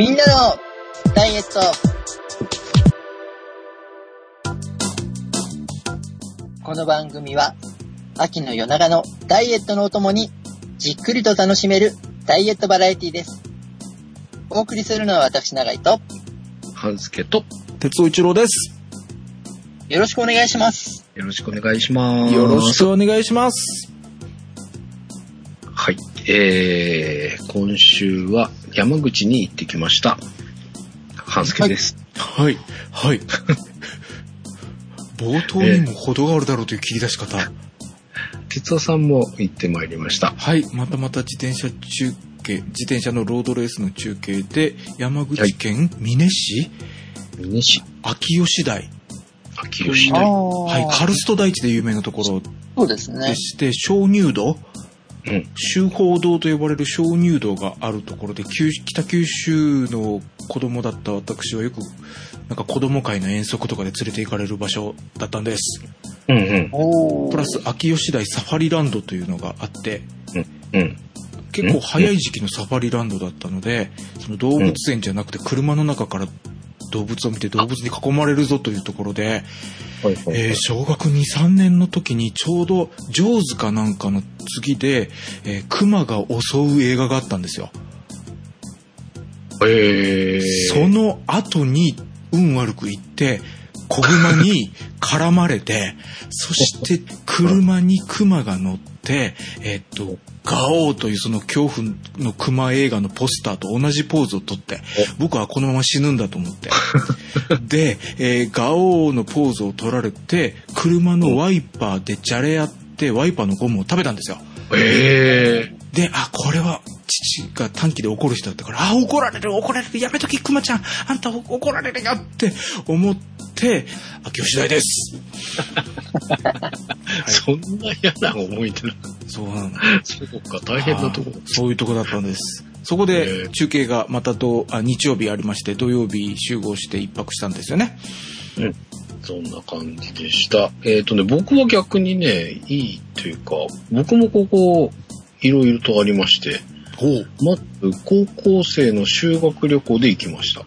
みんなのダイエット。この番組は秋の夜長のダイエットのお供にじっくりと楽しめるダイエットバラエティです。お送りするのは私永井と半助と哲夫一郎です。 よろしくお願いします。 よろしくお願いします。 よろしくお願いします。 はい、今週は山口に行ってきました。半助です。 はいはい。冒頭にも程があるだろうという切り出し方。 哲夫さんも行ってまいりました。 はい、また自転車のロードレースの中継で山口県美祢市秋吉台。はい、カルスト台地で有名なところそうですね。 でして、鍾乳洞、修法堂と呼ばれる鍾乳洞があるところで、北九州の子供だった私はよくなんか子供会の遠足とかで連れて行かれる場所だったんです。プラス秋吉台サファリランドというのがあって、結構早い時期のサファリランドだったので、その動物園じゃなくて車の中から動物を見て動物に囲まれるぞというところで、小学 2,3 年の時にちょうどジョーズかなんかの次で、クマが襲う映画があったんですよ。その後に運悪く行って子グマに絡まれて、そして車にクマが乗って、ガオーというその恐怖のクマ映画のポスターと同じポーズをとって、僕はこのまま死ぬんだと思って。で、ガオーのポーズを取られて、車のワイパーでじゃれ合ってワイパーのゴムを食べたんですよ。で、これは父が短期で怒る人だったから、怒られる、やめときクマちゃん、あんた怒られるよって思って、秋吉台です。 そんな嫌な思い出なの？そうなの。そうか、大変なところ。 そういうとこだったんです。そこで中継がまた日曜日ありまして、土曜日集合して一泊したんですよね。 そんな感じでした。僕は逆にね、いいというか、僕もここいろいろとありまして、まず高校生の修学旅行で行きました。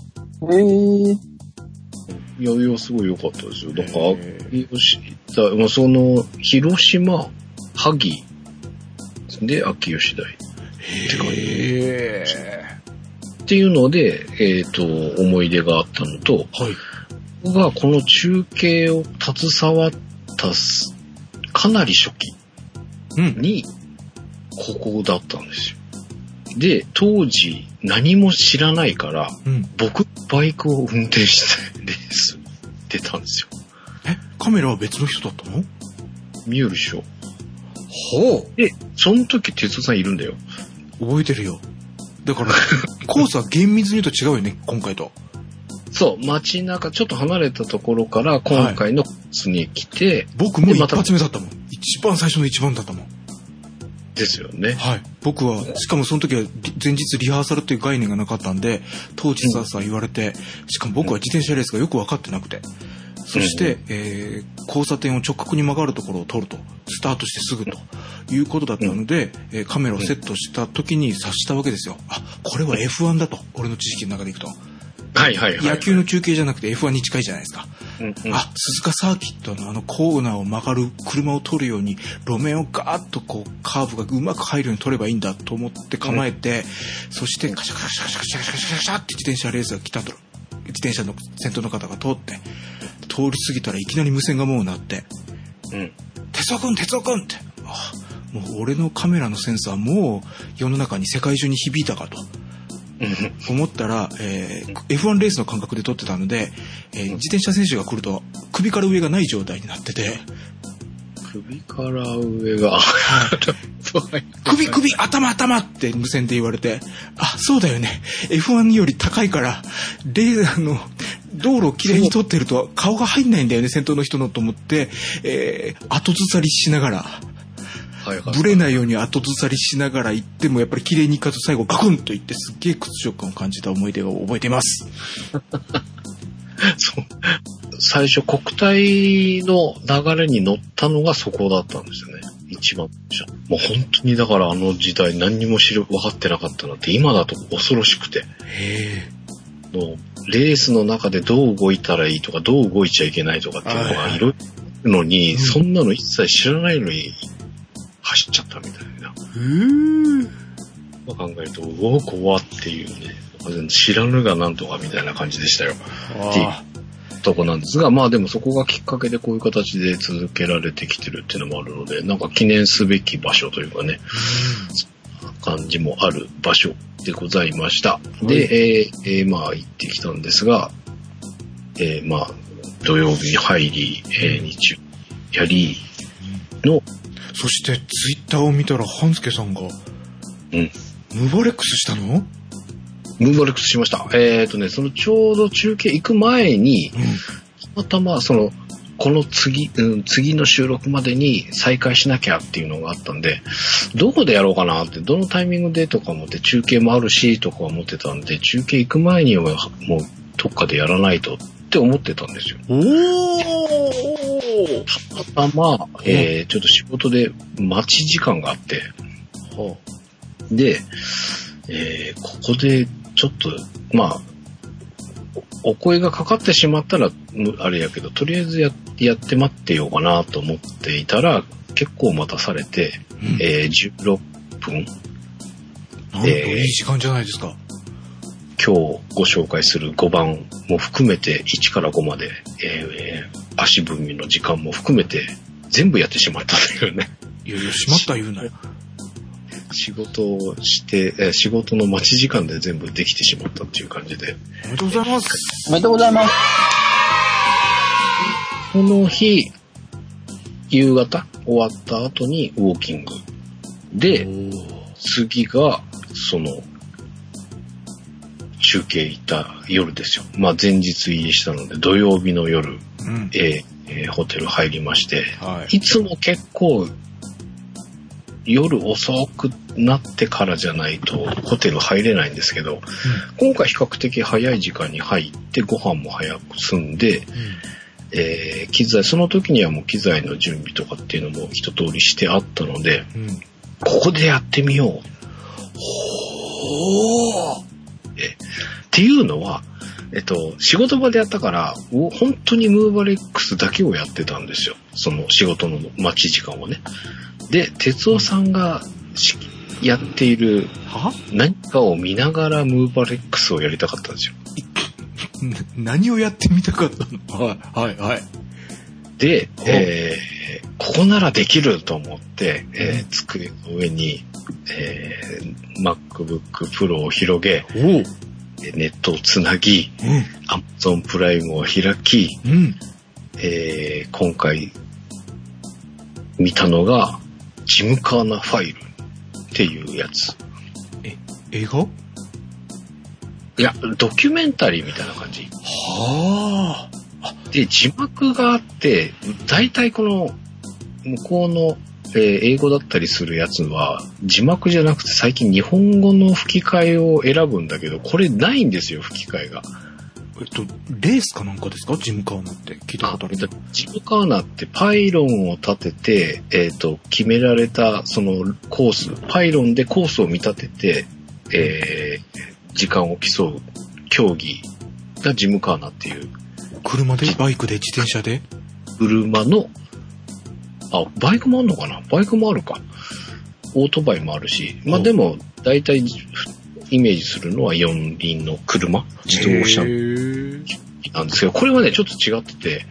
いやすごい良かったですよ。だからその広島萩で秋吉台って感じっていうので、思い出があったのと、僕がこの中継を携わったかなり初期にここだったんですよ。で、当時何も知らないから、僕バイクを運転してレース出たんですよ。 カメラは別の人だったの？ 見えるでしょ。で、その時哲夫さんいるんだよ。 覚えてるよ。だからコースは厳密に言うと違うよね、今回と。 そう、街中ちょっと離れたところから今回のコースに来て、 僕も一発目だったもん。一番最初の一番だったもん。 ですよね。 僕はしかもその時は前日リハーサルという概念がなかったんで、当日朝言われて、しかも僕は自転車レースがよく分かってなくて、そして、交差点を直角に曲がるところを取ると、スタートしてすぐということだったので、カメラをセットした時に察したわけですよ。これは F1 だと、俺の知識の中でいくと。野球の中継じゃなくて F1 に近いじゃないですか。鈴鹿サーキットのコーナーを曲がる車を取るように路面をガーッとカーブがうまく入るように取ればいいんだと思って構えて、そしてカシャカシャカシャカシャカシャカシャカシャって自転車レースが来たと、自転車の先頭の方が通って通り過ぎたらいきなり無線がもう鳴って、哲夫くんって、もう俺のカメラのセンサーもう世の中に世界中に響いたかと思ったら、F1 レースの感覚で撮ってたので、自転車選手が来ると首から上がない状態になってて、 首から上が首頭って無線で言われて、そうだよね、 F1 より高いからレーザーの道路をきれいに撮ってると顔が入んないんだよね、先頭の人のと思って、後ずさりしながら、ブレないように後ずさりしながら行ってもやっぱり綺麗にいかず最後ガクンといってすっげえ屈辱感を感じた思い出を覚えています。 そう、最初国体の流れに乗ったのがそこだったんですよね。 一番でした。もう本当にだからあの時代何にも分かってなかったのって今だと恐ろしくて。もうレースの中でどう動いたらいいとか、どう動いちゃいけないとかっていうのがいろいろあるのに、そんなの一切知らないのに走っちゃったみたいな。考えると、うお、怖っていうね、知らぬがなんとかみたいな感じでしたよ。っていうとこなんですが、まあでもそこがきっかけでこういう形で続けられてきてるっていうのもあるので、なんか記念すべき場所というかね、感じもある場所でございました。で、まあ行ってきたんですが、まあ土曜日に入り、日曜やりの、 そしてツイッターを見たら半助さんが、ムーバレックスしたの？ ムーバレックスしました。そのちょうど中継行く前に、たまたまこの次の収録までに再開しなきゃっていうのがあったんで、どこでやろうかなって、どのタイミングでとか思って、中継もあるしとか思ってたんで、中継行く前にはもうどっかでやらないとって思ってたんですよ。たまたま、ちょっと仕事で待ち時間があって、で、ここでちょっと、まあ、お声がかかってしまったらあれやけど、とりあえずやって待ってようかなと思っていたら、結構待たされて、16分。 なんといい時間じゃないですか。 今日ご紹介する5番も含めて1から5まで、足踏みの時間も含めて全部やってしまったというね。 いやいや、しまった言うなよ。 仕事をして、仕事の待ち時間で全部できてしまったっていう感じで。 おめでとうございます。 おめでとうございます。 この日、夕方終わった後にウォーキング。で、次が、中継行った夜ですよ。まあ前日入りしたので、土曜日の夜、ホテル入りまして、いつも結構、夜遅くなってからじゃないとホテル入れないんですけど、今回比較的早い時間に入ってご飯も早く済んで、機材、その時にはもう機材の準備とかっていうのも一通りしてあったので、ここでやってみよう。っていうのは、仕事場でやったから、本当にムーバレックスだけをやってたんですよ。その仕事の待ち時間をね。で、哲夫さんがやっている何かを見ながらムーバレックスをやりたかったんですよ。 何をやってみたかったの？はい。 で、ここならできると思って、机の上に、MacBook Pro を広げ、ネットをつなぎ、Amazon プライムを開き、今回見たのがジムカーナファイルっていうやつ。 映画？ いや、ドキュメンタリーみたいな感じ。で、字幕があって、だいたいこの向こうの、英語だったりするやつは字幕じゃなくて最近日本語の吹き替えを選ぶんだけど、これないんですよ、吹き替えが。 レースかなんかですか？ジムカーナって聞いたことある。 ジムカーナってパイロンを立てて、決められたそのコース、パイロンでコースを見立てて、時間を競う競技がジムカーナっていう。 車で？バイクで？自転車で？ 車の、バイクもあるのかな？バイクもあるか。オートバイもあるし、まあでも大体イメージするのは四輪の車、自動車なんですけど、これはねちょっと違ってて、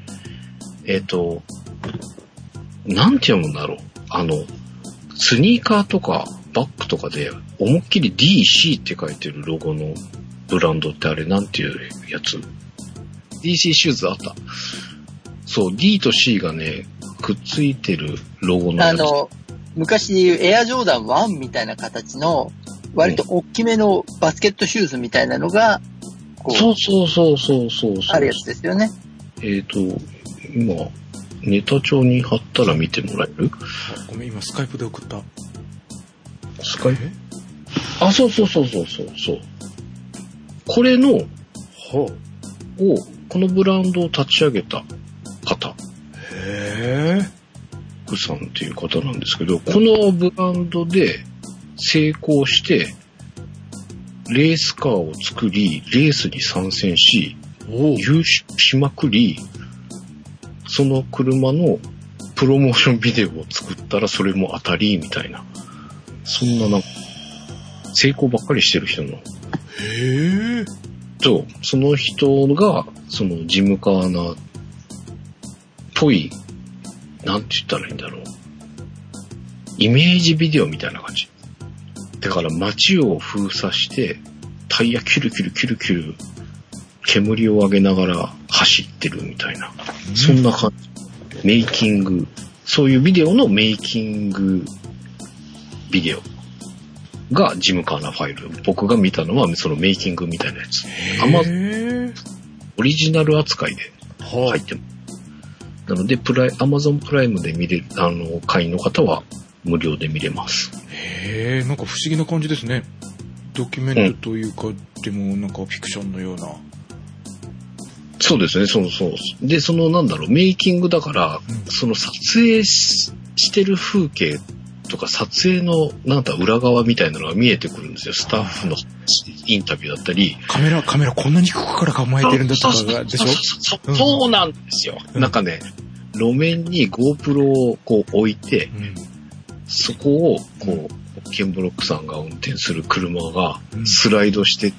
なんて読むんだろう。スニーカーとかバッグとかで思いっきり DC って書いてるロゴのブランドってあれなんていうやつ？ DC シューズあった。そう、D と C がねくっついてるロゴのやつ。 昔でいうエアジョーダン1みたいな形の割と大きめのバスケットシューズみたいなのがこう、 そうあるやつですよね。 今ネタ帳に貼ったら見てもらえる？ ごめん、今スカイプで送った。 スカイプ？そう。これのこのブランドを立ち上げた方。 クさんっていう方なんですけど、このブランドで成功して、レースカーを作り、レースに参戦し、優勝しまくり、その車のプロモーションビデオを作ったらそれも当たり、みたいな。そんななんか、成功ばっかりしてる人の。 へぇそう、その人が、そのジムカーナっぽい、なんて言ったらいいんだろう。イメージビデオみたいな感じ。だから街を封鎖して、タイヤキュルキュルキュルキュル、煙を上げながら走ってるみたいな。そんな感じ。メイキング、そういうビデオのメイキングビデオがジムカーナファイル。僕が見たのはそのメイキングみたいなやつ。オリジナル扱いで入ってます。なので、Amazon プライムで見れる、会員の方は無料で見れます。 へぇ、なんか不思議な感じですね。ドキュメントというか、でもなんかフィクションのような。 そうですね、そう。で、なんだろう、メイキングだから、その撮影してる風景とか撮影の裏側みたいなのが見えてくるんですよ。スタッフのインタビューだったり。 カメラこんなに低くから構えてるんだとかがでしょ？ そうなんですよ。なんかね、路面に GoPro をこう置いて、そこをこう、ケンブロックさんが運転する車がスライドしてって、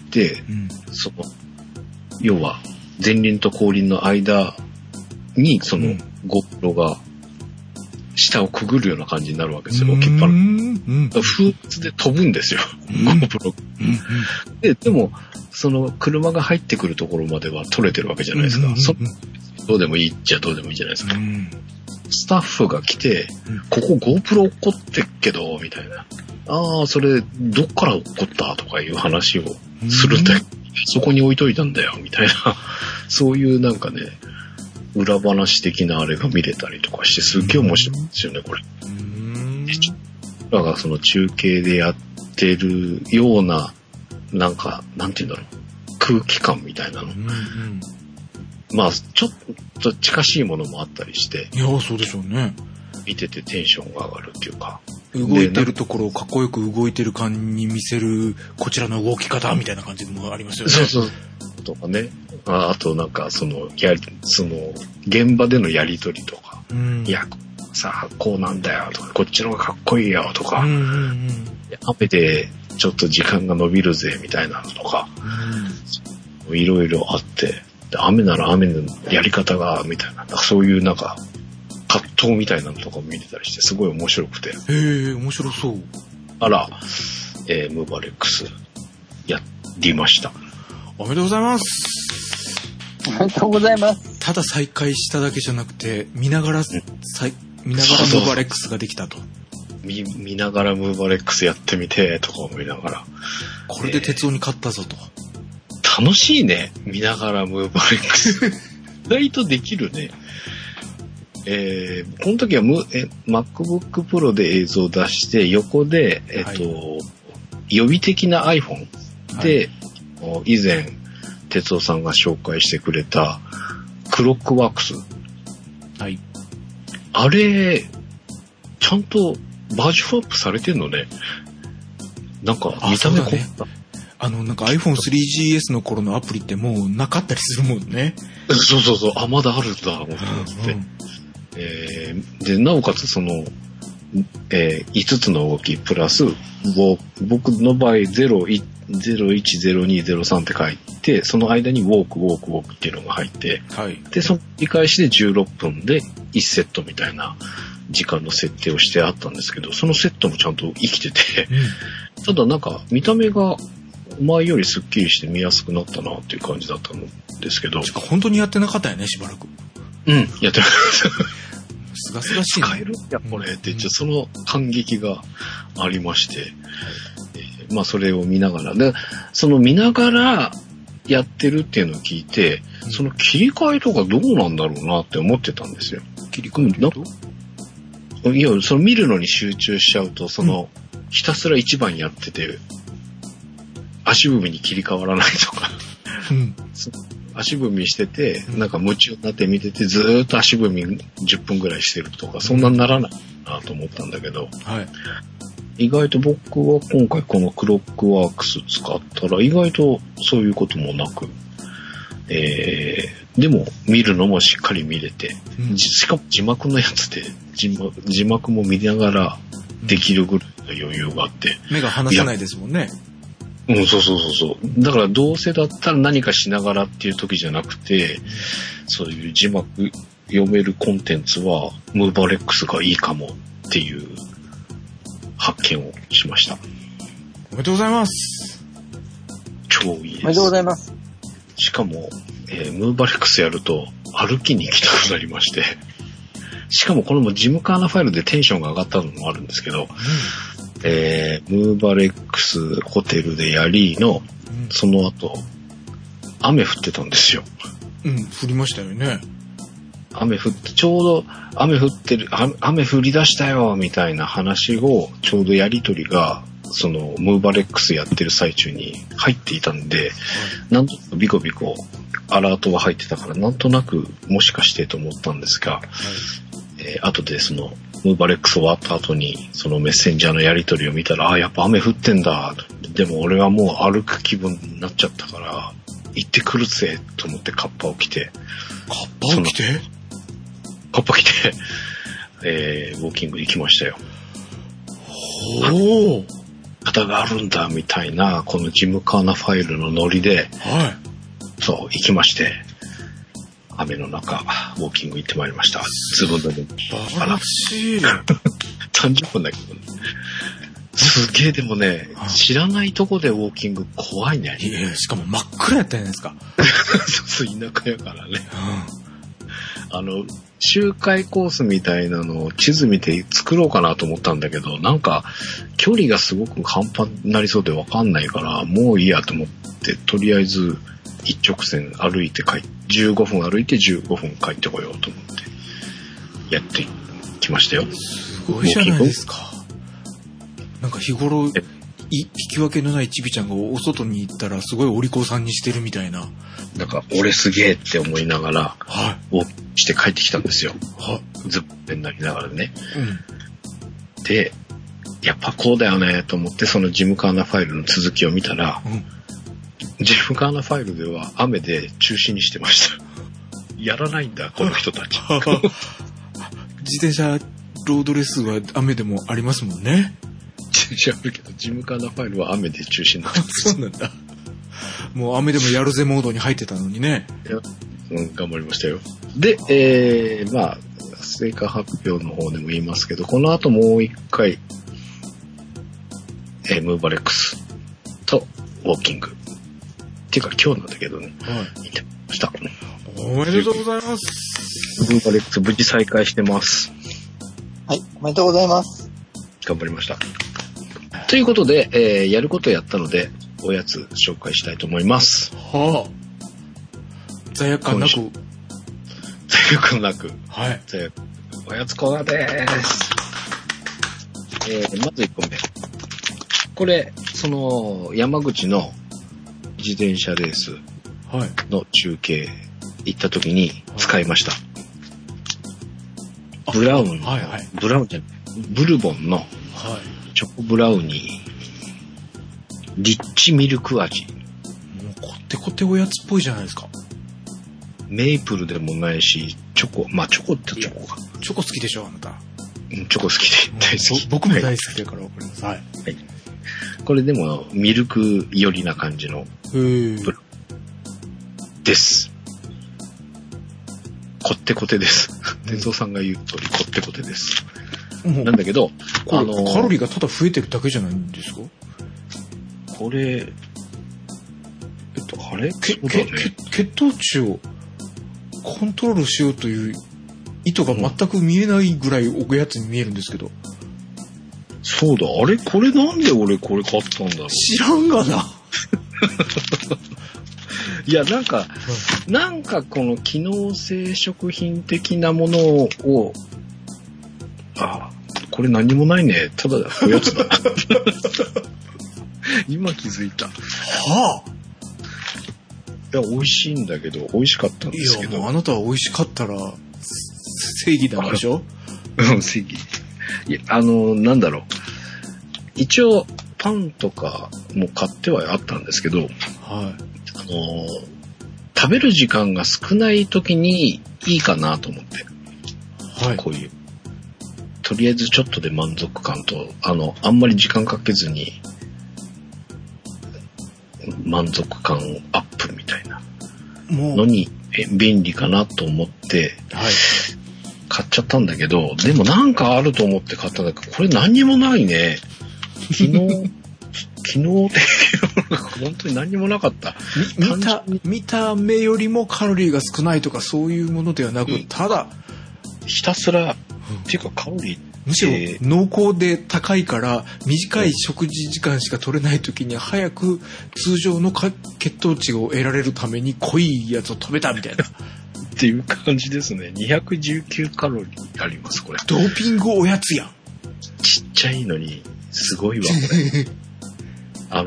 要は前輪と後輪の間にその GoPro が下をくぐるような感じになるわけですよ。置きっぱな。風圧で飛ぶんですよ。GoPro。でも、その車が入ってくるところまでは撮れてるわけじゃないですか。どうでもいいっちゃどうでもいいじゃないですか。スタッフが来て、ここ GoPro 落っこってっけど、みたいな。ああ、それ、どっから落っこったとかいう話をするんだよ。そこに置いといたんだよ、みたいな。そういうなんかね、裏話的なあれが見れたりとかして、すっげえ面白いんですよね、これ。だからその中継でやってるような、なんか、なんて言うんだろう。空気感みたいなの。まあ、ちょっと近しいものもあったりして。 いや、そうでしょうね。 見ててテンションが上がるっていうか。 動いてるところをかっこよく動いてる感に見せる、こちらの動き方みたいな感じもありますよね。 そう。とかね。あとなんか、現場でのやりとりとか。いや、さあ、こうなんだよとか、こっちの方がかっこいいよとか。雨でちょっと時間が伸びるぜみたいなのとか。いろいろあって。雨なら雨のやり方が、みたいな。そういうなんか、葛藤みたいなのとかも見てたりして、すごい面白くて。 面白そう。 あら、ムーバレックス、やりました。 おめでとうございます。 おめでとうございます。 ただ再開しただけじゃなくて、見ながらムーバレックスができたと。 見ながらムーバレックスやってみて、とか思いながら。 これで鉄夫に勝ったぞと。 楽しいね。見ながらムーバレックス。意外とできるね。この時はMacBook Pro で映像を出して、横で、予備的な iPhone で、以前、哲夫さんが紹介してくれた、クロックワークス。あれ、ちゃんとバージョンアップされてんのね。なんか、見た目凝った。 なんか iPhone 3GS の頃のアプリってもうなかったりするもんね。 そう。あ、まだあるんだ、思って。で、なおかつ5つの動きプラス、僕の場合01、02、03って書いて、その間にウォークっていうのが入って、で、その繰り返しで16分で1セットみたいな時間の設定をしてあったんですけど、そのセットもちゃんと生きてて、ただなんか見た目が前よりスッキリして見やすくなったなっていう感じだったんですけど。 本当にやってなかったよね、しばらく。 やってなかった。 すがすがしい、ね。 使えるんや、これって、その感激がありまして、まあそれを見ながら、で、その見ながらやってるっていうのを聞いて、その切り替えとかどうなんだろうなって思ってたんですよ。 切り替えと？ いや、その見るのに集中しちゃうと、ひたすら一番やってて、足踏みに切り替わらないとか、 足踏みしてて、なんか夢中になって見てて、ずーっと足踏み10分ぐらいしてるとか、そんなにならないなと思ったんだけど、 はい。 意外と僕は今回このクロックワークス使ったら、意外とそういうこともなく、でも見るのもしっかり見れて、しかも字幕のやつで字幕も見ながらできるぐらいの余裕があって。 目が離せないですもんね。 うん、そう。だからどうせだったら何かしながらっていう時じゃなくて、そういう字幕読めるコンテンツはムーバレックスがいいかもっていう発見をしました。 おめでとうございます。 超いいです。 おめでとうございます。 しかも、ムーバレックスやると歩きに行きたくなりまして、しかもこれもジムカーナファイルでテンションが上がったのもあるんですけど、ムーバレックスホテルでやりの、その後、雨降ってたんですよ。 降りましたよね。 雨降って、ちょうど雨降り出したよ、みたいな話を、ちょうどやりとりが、その、ムーバレックスやってる最中に入っていたんで、なんとなくビコビコ、アラートが入ってたから、なんとなく、もしかしてと思ったんですが、後でその、ムーバレックス終わった後に、そのメッセンジャーのやりとりを見たら、やっぱ雨降ってんだ。でも俺はもう歩く気分になっちゃったから、行ってくるぜ、と思ってカッパを着て。 カッパを着て、 ウォーキング行きましたよ。 おー。 方があるんだ、みたいな、このジムカーナファイルのノリで、 はい。 そう、行きまして、雨の中、ウォーキング行ってまいりました。ズボンで。 素晴らしい。 30分だけどね。すげえでもね、知らないとこでウォーキング怖いね。 いや、しかも真っ暗やったじゃないですか。 そう、田舎やからね。周回コースみたいなのを地図見て作ろうかなと思ったんだけど、なんか、距離がすごく半端になりそうでわかんないから、もういいやと思って、とりあえず一直線歩いて15分歩いて15分帰ってこようと思って、やってきましたよ。 すごいじゃないですか。なんか日頃、引き分けのないちびちゃんがお外に行ったらすごいお利口さんにしてるみたいな。 なんか俺すげえって思いながら、ウォーキングして帰ってきたんですよ。ずっとになりながらね。で、やっぱこうだよねと思ってそのジムカーナファイルの続きを見たら、ジムカーナファイルでは雨で中止にしてました。やらないんだ、この人たち。 自転車ロードレースは雨でもありますもんね。 自転車あるけど、ジムカーナファイルは雨で中止になってます。 そうなんだ。もう雨でもやるぜモードに入ってたのにね。 頑張りましたよ。で、成果発表の方でも言いますけど、この後もう一回、ムーバレックスとウォーキング。っていうか今日なんだけどね。行ってました。 おめでとうございます。 ムーバレックス無事再開してます。 はい、おめでとうございます。 頑張りました。ということで、やることやったので、おやつ紹介したいと思います。 罪悪感なく。 罪悪感なく。 はい。 おやつコーナーでーす。まず1個目。これ、山口の自転車レースの中継行った時に使いました。ブラウンじゃない、ブルボンのチョコブラウニー。リッチミルク味。 もうこってこておやつっぽいじゃないですか。 メープルでもないし、チョコってチョコか。 チョコ好きでしょ、あなた。 チョコ好きで、大好き。 僕も大好きだからわかります。はい。 これでも、ミルク寄りな感じの、です。こってこてです。天蔵さんが言う通り、こってこてです。なんだけど、 カロリーがただ増えてるだけじゃないんですか？ これ、あれ？ 血糖値をコントロールしようという意図が全く見えないぐらいおやつに見えるんですけど。 そうだ、あれこれなんで俺これ買ったんだろう。 知らんがな。 いや、なんかこの機能性食品的なものを、これ何もないね。ただおやつだ。今気づいた。 や、美味しいんだけど、美味しかったんですけど。 いや、もうあなたは美味しかったら、正義なんでしょ？ うん、正義。いや、なんだろう。一応、パンとかも買ってはあったんですけど、 はい。 食べる時間が少ない時にいいかなと思って。 はい。 こういう。とりあえずちょっとで満足感と、あんまり時間かけずに、満足感アップみたいなのに便利かなと思って、 はい。 買っちゃったんだけど、でもなんかあると思って買ったんだけど、これ何にもないね。昨日的な本当に何にもなかった。 見た目よりもカロリーが少ないとかそういうものではなく、ただひたすら、っていうかカロリーむしろ濃厚で高いから短い食事時間しか取れない時に早く通常の血糖値を得られるために濃いやつを食べたみたいなっていう感じですね。219カロリーありますこれ。 ドーピングおやつやん。 ちっちゃいのにすごいわこれ。はい、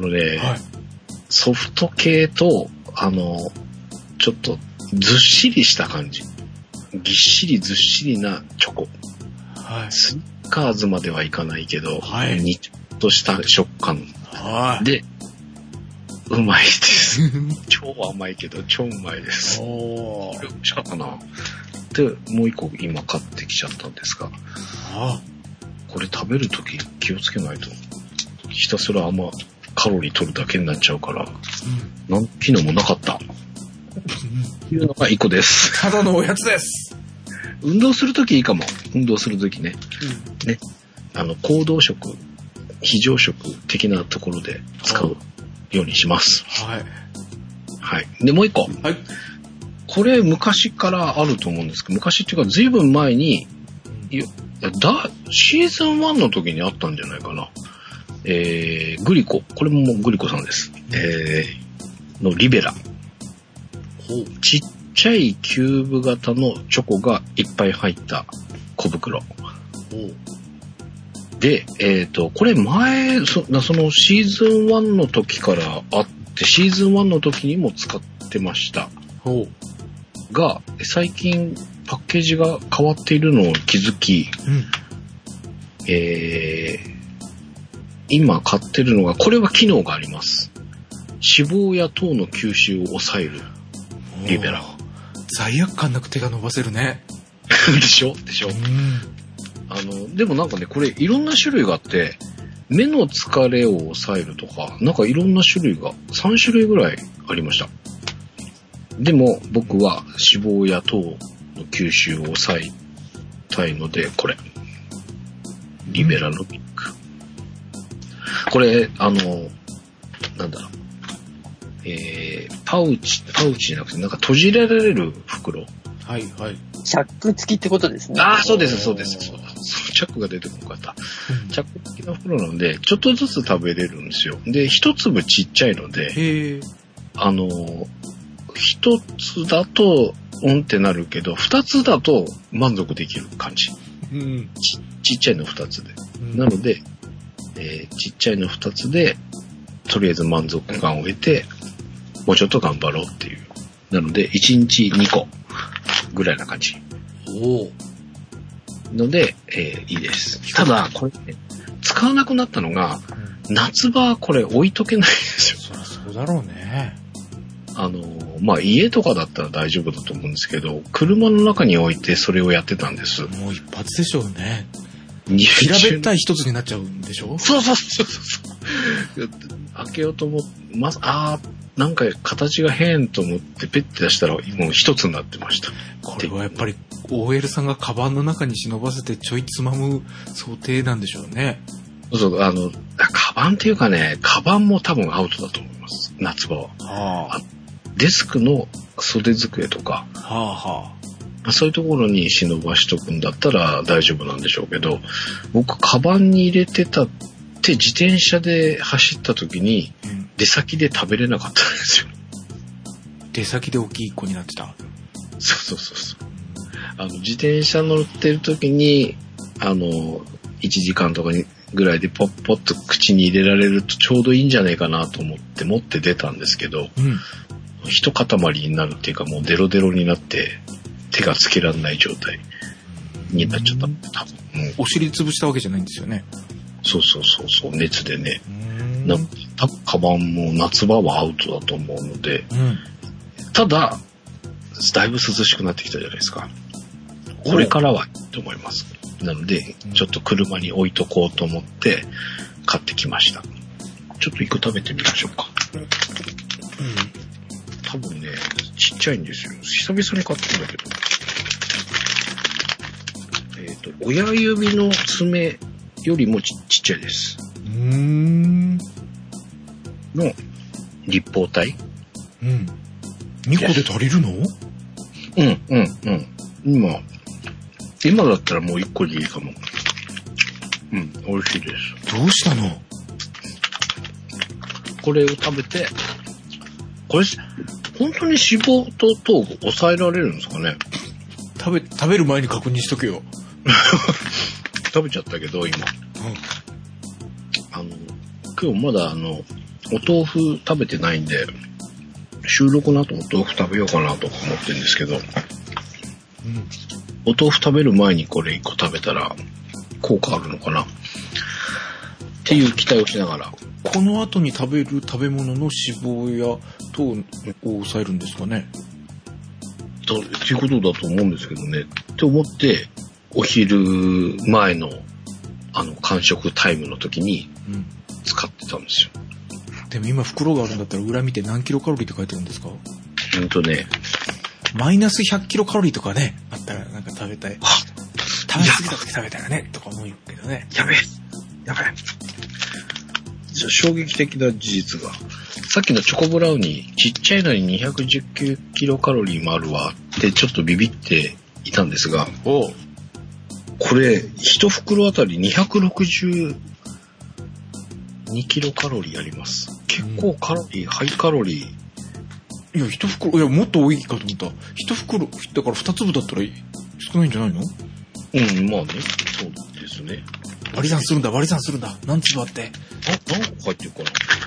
ソフト系とちょっとずっしりした感じ。ぎっしりずっしりなチョコ。 はい、 スニッカーズまではいかないけど、 はい、 にちょっとした食感、 はい、 でうまいです。超甘いけど超うまいです。これ美味しかったな。でもう一個今買ってきちゃったんですが、これ食べるとき気をつけないとひたすらカロリー取るだけになっちゃうから、なん機能もなかったっていうのが一個です。 ただのおやつです。 運動するときいいかも。運動するときね。ね。行動食、非常食的なところで使うようにします。 はい。 はい。で、もう一個。 はい。 これ昔からあると思うんですけど、昔っていうか随分前に、シーズン1の時にあったんじゃないかな。グリコ。これもグリコさんです。のリベラ。ちっちゃいキューブ型のチョコがいっぱい入った小袋。で、これ前、そのシーズン1の時からあって、シーズン1の時にも使ってました。が、最近パッケージが変わっているのを気づき、今買ってるのが、これは機能があります。脂肪や糖の吸収を抑えるリベラ。 罪悪感なく手が伸ばせるね。 でしょ。でもなんかね、これいろんな種類があって、目の疲れを抑えるとか、なんかいろんな種類が、3種類ぐらいありました。でも僕は脂肪や糖の吸収を抑えたいので、これ。リベラのピック。これ、なんだろう。パウチじゃなくて、なんか閉じられる袋。 はいはい。 チャック付きってことですね。 ああ、そうです。そうだ。チャックが出てこなかった。チャック付きの袋なので、ちょっとずつ食べれるんですよ。で、一粒ちっちゃいので、一つだと、ってなるけど、二つだと満足できる感じ。ちっちゃいの二つで。なので、ちっちゃいの二つで、とりあえず満足感を得て、もうちょっと頑張ろうっていう。なので、1日2個ぐらいな感じ。ので、いいです。ただ、これね、使わなくなったのが、夏場これ置いとけないんですよ。 そりゃそうだろうね。 家とかだったら大丈夫だと思うんですけど、車の中に置いてそれをやってたんです。 もう一発でしょうね。平べったい一つになっちゃうんでしょ？ そう。開けようと思って、なんか形が変と思ってペッて出したらもう一つになってました。 これはやっぱり OL さんがカバンの中に忍ばせてちょいつまむ想定なんでしょうね。 そう、カバンっていうかね、カバンも多分アウトだと思います。夏場は。デスクの袖机とか、そういうところに忍ばしとくんだったら大丈夫なんでしょうけど、僕カバンに入れてたって自転車で走った時に出先で食べれなかったんですよ。 出先で大きい子になってた。 そう。自転車乗ってる時に1時間とかぐらいでポッと口に入れられるとちょうどいいんじゃないかなと思って持って出たんですけど、 一塊になるっていうかもうデロデロになって手がつけられない状態になっちゃったって多分。 お尻潰したわけじゃないんですよね。 そう、熱でね。多分カバンも夏場はアウトだと思うので、ただ、だいぶ涼しくなってきたじゃないですか。これからはいいと思います。なので、ちょっと車に置いとこうと思って買ってきました。ちょっと一個食べてみましょうか。多分ね、ちっちゃいんですよ。久々に買ったんだけど。親指の爪よりもちっちゃいです。の立方体。 2個で足りるの？ 今だったらもう1個でいいかも。美味しいです。 どうしたの？ これを食べて、これ、本当に脂肪と糖抑えられるんですかね？ 食べる前に確認しとけよ。 食べちゃったけど、今。今日まだお豆腐食べてないんで、収録の後お豆腐食べようかなと思ってるんですけど、お豆腐食べる前にこれ1個食べたら効果あるのかなっていう期待をしながら。 この後に食べる食べ物の脂肪や糖を抑えるんですかね？ っていうことだと思うんですけどね。って思って、お昼前の間食タイムの時に使ってたんですよ。 でも今袋があるんだったら裏見て何キロカロリーって書いてるんですか？マイナス100キロカロリーとかね、あったらなんか食べたい。食べ過ぎた時食べたらね、とか思うけどね。 やべえ。衝撃的な事実が。さっきのチョコブラウニー、ちっちゃいのに219キロカロリーもあるわってちょっとビビっていたんですが、これ、一袋あたり262キロカロリーあります。結構カロリー、ハイカロリー。 いや、一袋、いや、もっと多いかと思った。一袋、だから2粒だったら少ないんじゃないの？ まあね。そうですね。 割り算するんだ。何粒あって。 何個入ってるかな？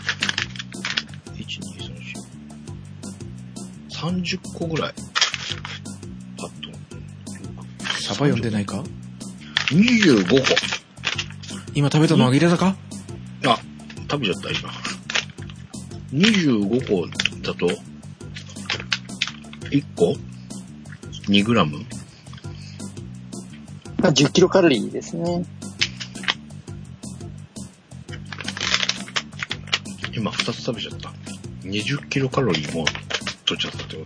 1、2、3、4。30個ぐらい。パッと。 サバ読んでないか ？25個。 今食べたのあげれたか？ 食べちゃった今。25個だと、1個 ?2 グラム 10キロカロリーですね。 今2つ食べちゃった。20キロカロリーも取っちゃったってこと？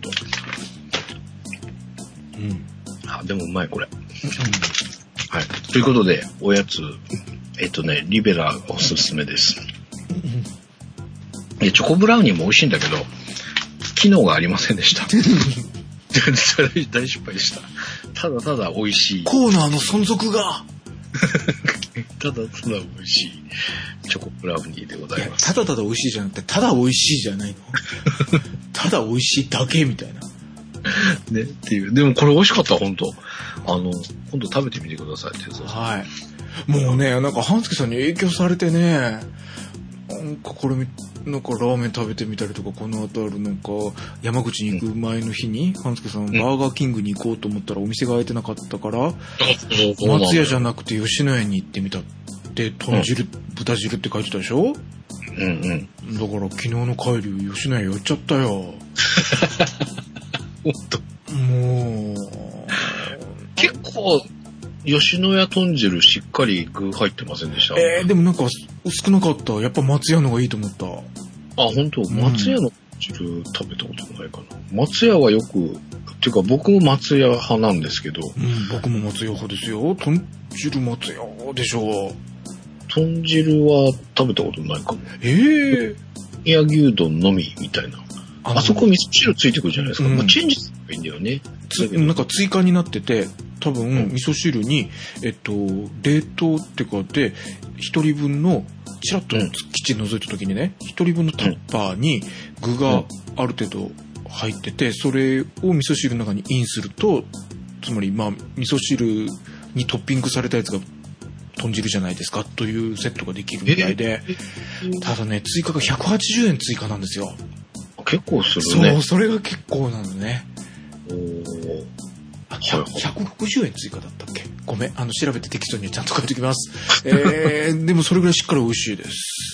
でもうまいこれ。はい。ということで、おやつ、リベラおすすめです。チョコブラウニーも美味しいんだけど、機能がありませんでした。それ大失敗でした。ただただ美味しい。 コーナーの存続がただただ美味しいチョコブラウニーでございます。 ただただ美味しいじゃなくて、ただ美味しいじゃないの。ただ美味しいだけみたいな。 ね、っていう。でもこれ美味しかった、ほんと。今度食べてみてください、哲夫さん。 はい。もうね、なんか半助さんに影響されてね、なんかこれ、なんかラーメン食べてみたりとか、この後あるなんか、山口に行く前の日に、半助さん、バーガーキングに行こうと思ったらお店が開いてなかったから、松屋じゃなくて吉野家に行ってみた。で、豚汁、豚汁って書いてたでしょ？だから昨日の帰り、吉野家寄っちゃったよ。 ほんと。 もう。 結構、吉野家豚汁しっかり具入ってませんでした？ でもなんか少なかった。やっぱ松屋の方がいいと思った。 本当。松屋の汁食べたことないかな。松屋はよく、っていうか僕も松屋派なんですけど。 僕も松屋派ですよ。豚汁松屋でしょう。 豚汁は食べたことないかも。宮牛丼のみみたいな。あそこ味噌汁ついてくるじゃないですか。チェンジすればいいんだよね。 なんか追加になってて、多分、味噌汁に、冷凍ってかで、一人分の、チラッとキッチン覗いた時にね、一人分のタッパーに具がある程度入ってて、それを味噌汁の中にインすると、つまり、味噌汁にトッピングされたやつが豚汁じゃないですかというセットができるみたいで、ただね、追加が180円追加なんですよ。 結構するね。 そう、それが結構なのね。 おー。 160円追加だったっけ？ごめん、調べてテキストにちゃんと書いておきます。でもそれぐらいしっかり美味しいです。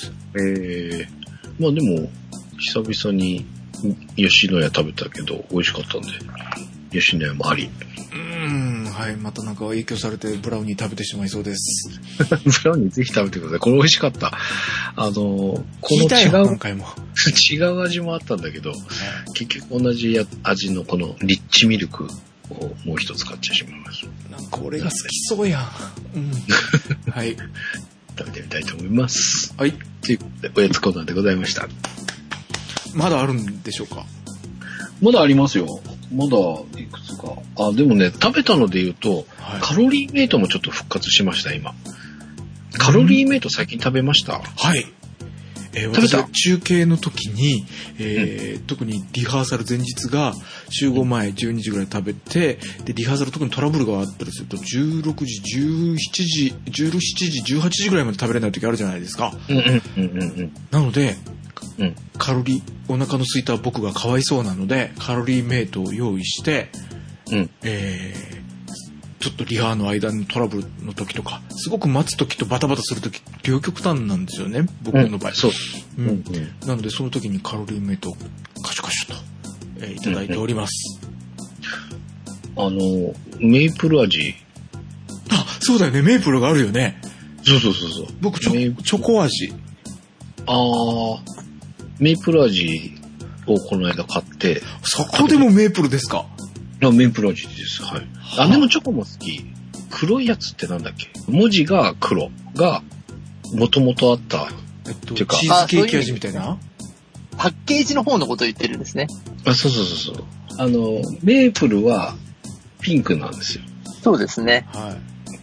まあでも、久々に吉野家食べたけど、美味しかったんで、吉野家もあり。 はい、またなんか影響されてブラウニー食べてしまいそうです。 ブラウニーぜひ食べてください。これ美味しかった。この違う味もあったんだけど、結局同じ味のこのリッチミルクをもう一つ買ってしまいました。 なんか俺が好きそうやん。はい。 食べてみたいと思います。 はい。 ということで、おやつコーナーでございました。 まだあるんでしょうか？ まだありますよ。まだいくつか。でもね、食べたので言うと、はい、カロリーメイトもちょっと復活しました、今。カロリーメイト最近食べました？ はい。私は中継の時に、特にリハーサル前日が集合前12時ぐらい食べて、でリハーサル特にトラブルがあったりすると16時、17時、18時ぐらいまで食べれない時あるじゃないですか。なので、カロリー、お腹の空いた僕がかわいそうなのでカロリーメイトを用意して、ちょっとリハの間のトラブルの時とかすごく待つ時とバタバタする時両極端なんですよね、僕の場合。 そう。 なのでその時にカロリーメイトをカシュカシュと、いただいております。 メイプル味。 そうだよね、メイプルがあるよね。 そう。 僕チョコ味。 メイプル味をこの間買って。 そこでもメイプルですか？ メイプル味です。はい。でもチョコも好き。黒いやつってなんだっけ？文字が黒がもともとあった。 っていうかチーズケーキ味みたいな？ パッケージの方のことを言ってるんですね。 そう。メイプルはピンクなんですよ。 そうですね。 はい。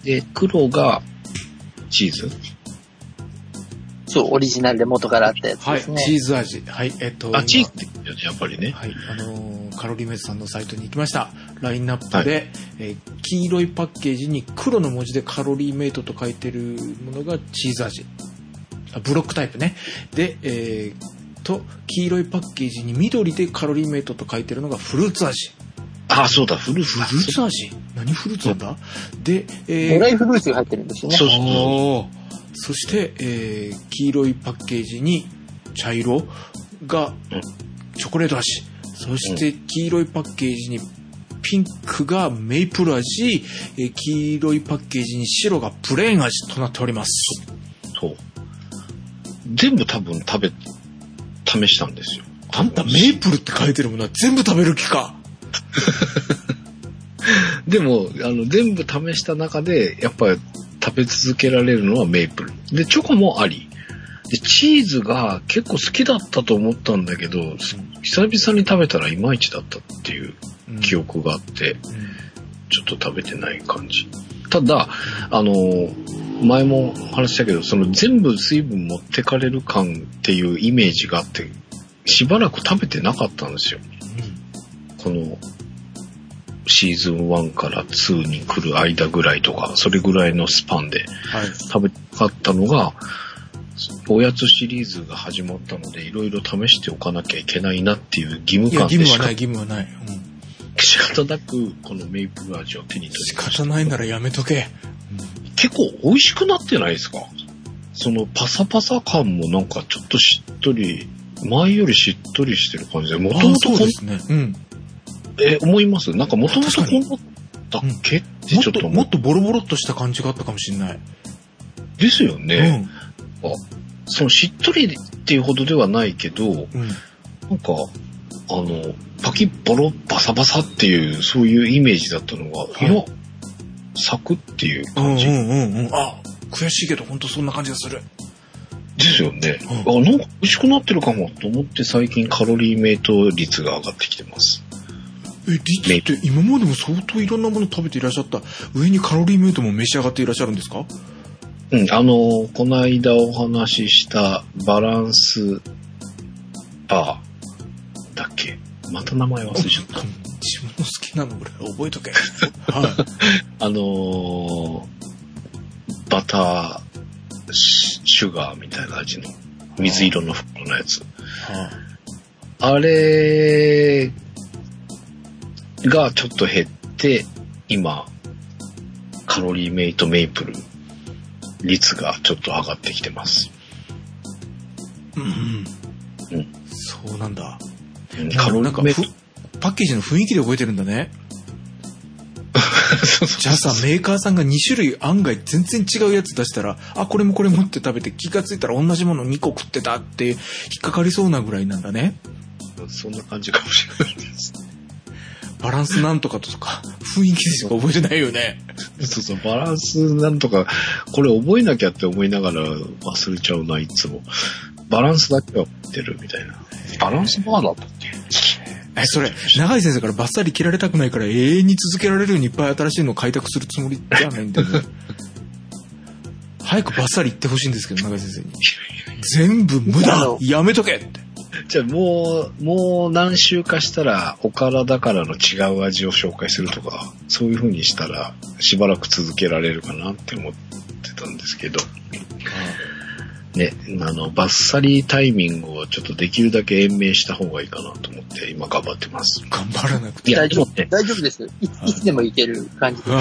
で、黒がチーズ。 そう、オリジナルで元からあったやつですね。 はい、チーズ味。はい、 チーズってやっぱりね。 はい、カロリーメイトさんのサイトに行きました。ラインナップで、黄色いパッケージに黒の文字でカロリーメイトと書いてるものがチーズ味。ブロックタイプね。で、黄色いパッケージに緑でカロリーメイトと書いてるのがフルーツ味。 そうだ、フルーツ味？何フルーツなんだ？で、 ドライフルーツが入ってるんですよね。 そう。そして、黄色いパッケージに茶色がチョコレート味。そして黄色いパッケージにピンクがメイプル味、黄色いパッケージに白がプレーン味となっております。 そう。全部多分試したんですよ。 あんたメイプルって書いてるものは全部食べる気か。 でも全部試した中でやっぱり食べ続けられるのはメイプルで、チョコもありで、チーズが結構好きだったと思ったんだけど、久々に食べたらいまいちだったっていう記憶があって、ちょっと食べてない感じ。ただ前も話したけど、その全部水分持ってかれる感っていうイメージがあってしばらく食べてなかったんですよ、このシーズン1から2に来る間ぐらいとか、それぐらいのスパンで食べたかったのが、おやつシリーズが始まったので、いろいろ試しておかなきゃいけないなっていう義務感で義務はない。 仕方なくこのメイプル味を手に取りました。 仕方ないならやめとけ。 結構美味しくなってないですか？そのパサパサ感もなんかちょっとしっとり、前よりしっとりしてる感じで、もともとそうですね。 思います？なんかもともとこんなだっけってちょっともっとボロボロっとした感じがあったかもしれない。 ですよね。そのしっとりっていうほどではないけど、なんかパキッボロバサバサっていうそういうイメージだったのが、いやサクっていう感じ。 悔しいけど本当そんな感じがする。 ですよね。なんか美味しくなってるかもと思って最近カロリーメイト率が上がってきてます。 率って今までも相当いろんなもの食べていらっしゃった上にカロリーメイトも召し上がっていらっしゃるんですか？ この間お話ししたバランスバーだっけ？また名前忘れちゃった。 自分の好きなのぐらい覚えとけ。 バターシュガーみたいな味の水色の袋のやつ。 あれがちょっと減って、今、カロリーメイトメイプル率がちょっと上がってきてます。 うん。そうなんだ。 カロリーメイトパッケージの雰囲気で覚えてるんだね。じゃあさ、メーカーさんが2種類案外全然違うやつ出したら、あ、これもこれもって食べて気がついたら同じもの2個食ってたって引っかかりそうなぐらいなんだね。 そんな感じかもしれないです。 バランスなんとかとか雰囲気でしか覚えてないよね。 そうバランスなんとか、これ覚えなきゃって思いながら忘れちゃうな、いつも。バランスだけは覚えてるみたいな。バランスバーだったっけ？ それ、長井先生からバッサリ切られたくないから永遠に続けられるようにいっぱい新しいのを開拓するつもりじゃないんだよね。早くバッサリ言ってほしいんですけど、長井先生に。全部無駄やめとけって。 じゃあもう何週かしたら、お体からの違う味を紹介するとか、そういう風にしたらしばらく続けられるかなって思ってたんですけど。ね、バッサリタイミングをちょっとできるだけ延命した方がいいかなと思って今頑張ってます。 頑張らなくて。 いや、大丈夫です。いつでもいける感じです。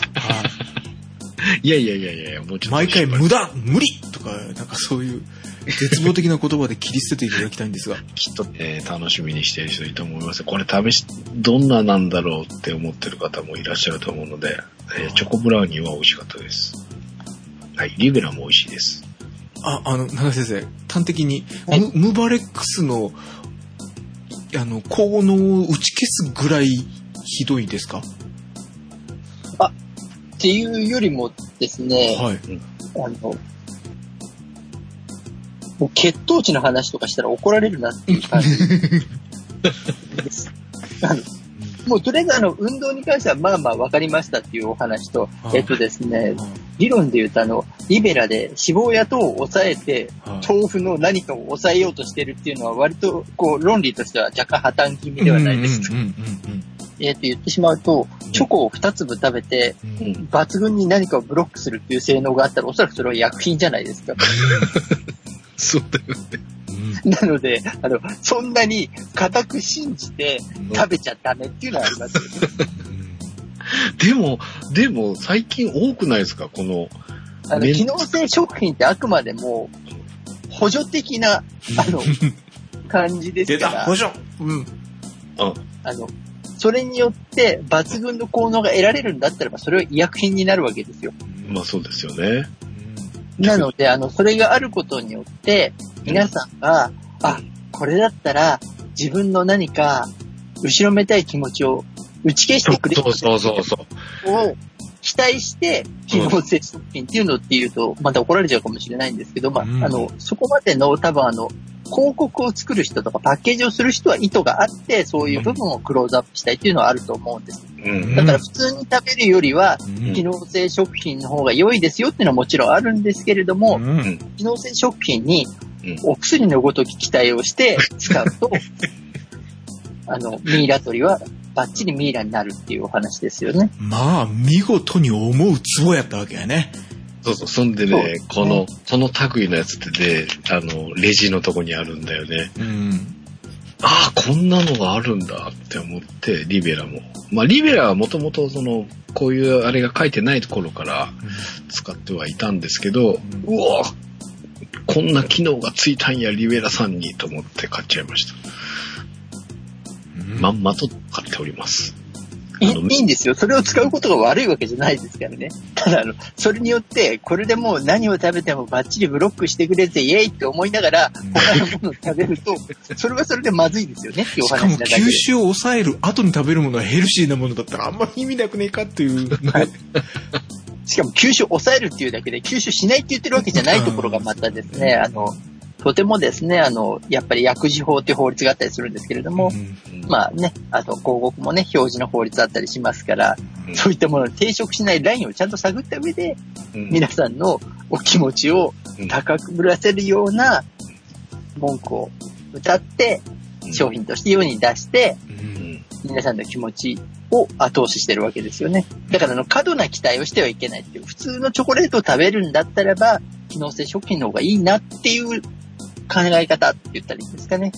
いや、もうちょっと。 毎回無駄無理とか、なんかそういう絶望的な言葉で切り捨てていただきたいんですが。 きっとね、楽しみにしている人いると思います。これどんななんだろうって思ってる方もいらっしゃると思うので、チョコブラウニーは美味しかったです。はい、リベラも美味しいです。 長井先生、端的に、ムバレックスの、効能を打ち消すぐらいひどいですか？ っていうよりもですね、 はい。 もう血糖値の話とかしたら怒られるなっていう感じです。もうとりあえず運動に関してはまあまあ分かりましたっていうお話と、ですね、理論で言うとリベラで脂肪や糖を抑えて、豆腐の何かを抑えようとしてるっていうのは割とこう論理としては若干破綻気味ではないですか。言ってしまうと、チョコを2粒食べて、抜群に何かをブロックするっていう性能があったら、おそらくそれは薬品じゃないですか。 そうだよね。 なので、そんなに固く信じて食べちゃダメっていうのはありますよね。でも、最近多くないですか？この。 機能性食品ってあくまでも、補助的な、感じですから。 出た、補助。 それによって抜群の効能が得られるんだったらば、それは医薬品になるわけですよ。 まあそうですよね。 なので、それがあることによって、皆さんが、これだったら、自分の何か、後ろめたい気持ちを打ち消してくれる。 そう。 を期待して、機能性食品っていうのっていうと、また怒られちゃうかもしれないんですけど、そこまでの多分広告を作る人とかパッケージをする人は意図があって、そういう部分をクローズアップしたいっていうのはあると思うんです。だから普通に食べるよりは、機能性食品の方が良いですよっていうのはもちろんあるんですけれども、機能性食品にお薬のごとき期待をして使うと、ミイラ取りはバッチリミイラになるっていうお話ですよね。 まあ、見事に思うツボやったわけやね。 そう、そんでね、この類のやつってね、レジのとこにあるんだよね。こんなのがあるんだって思って、リベラも。まあ、リベラはもともとこういうあれが書いてないところから使ってはいたんですけど、うわこんな機能がついたんや、リベラさんにと思って買っちゃいました。まんまと買っております。 いいんですよ。それを使うことが悪いわけじゃないですからね。ただそれによって、これでもう何を食べてもバッチリブロックしてくれてイエイって思いながら、他のものを食べると、それはそれでまずいですよねっていうお話なだけで。 しかも吸収を抑える後に食べるものはヘルシーなものだったらあんまり意味なくねえかっていう。 しかも吸収を抑えるっていうだけで、吸収しないって言ってるわけじゃないところがまたですね、とてもですね、やっぱり薬事法っていう法律があったりするんですけれども、まあね、あと広告もね、表示の法律あったりしますから、そういったものに抵触しないラインをちゃんと探った上で、皆さんのお気持ちを高くぶらせるような文句を歌って、商品として世に出して、皆さんの気持ちを後押ししてるわけですよね。だから過度な期待をしてはいけないっていう、普通のチョコレートを食べるんだったらば、機能性食品の方がいいなっていう考え方って言ったらいいんですかね。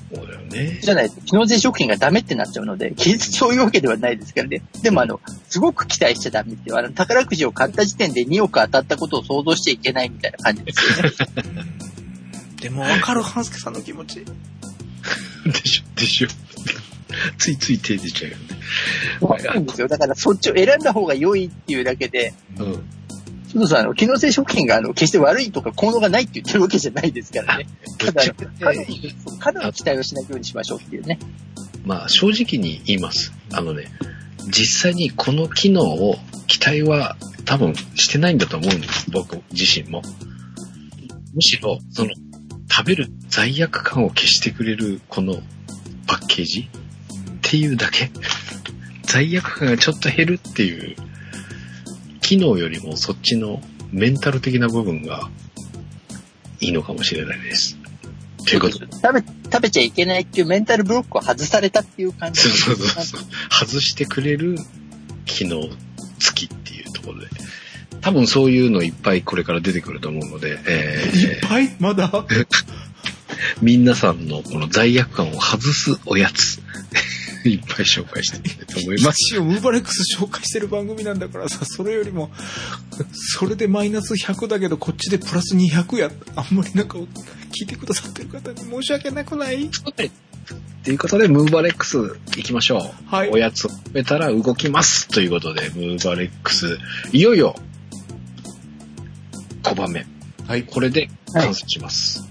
そうだよね。 じゃないと、機能性食品がダメってなっちゃうので、決してそういうわけではないですからね。でもすごく期待しちゃダメっていう、宝くじを買った時点で2億当たったことを想像しちゃいけないみたいな感じですよね。 でもわかる、半助さんの気持ち。 でしょ。ついつい手出ちゃうよね。 そうなんですよ。だからそっちを選んだ方が良いっていうだけで、そうそう、機能性食品が決して悪いとか効能がないって言ってるわけじゃないですからね。ただ過度の期待をしないようにしましょうっていうね。 まあ正直に言います。実際にこの機能を期待は多分してないんだと思うんです。僕自身も。むしろ食べる罪悪感を消してくれるこのパッケージっていうだけ。罪悪感がちょっと減るっていう機能よりもそっちのメンタル的な部分がいいのかもしれないです。ということで食べちゃいけないっていうメンタルブロックを外されたっていう感じ。 そう。外してくれる機能付きっていうところで。多分そういうのいっぱいこれから出てくると思うので、 いっぱいまだ皆さんのこの罪悪感を外すおやついっぱい紹介していきたいと思います。 一応ムーバレックス紹介してる番組なんだからさ、それよりもそれでマイナス100だけどこっちでプラス200や、あんまりなんか聞いてくださってる方に申し訳なくない？ ということでムーバレックス行きましょう。 はい。 おやつを食べたら動きますということでムーバレックスいよいよ5番目。はい。これで完成します。はい、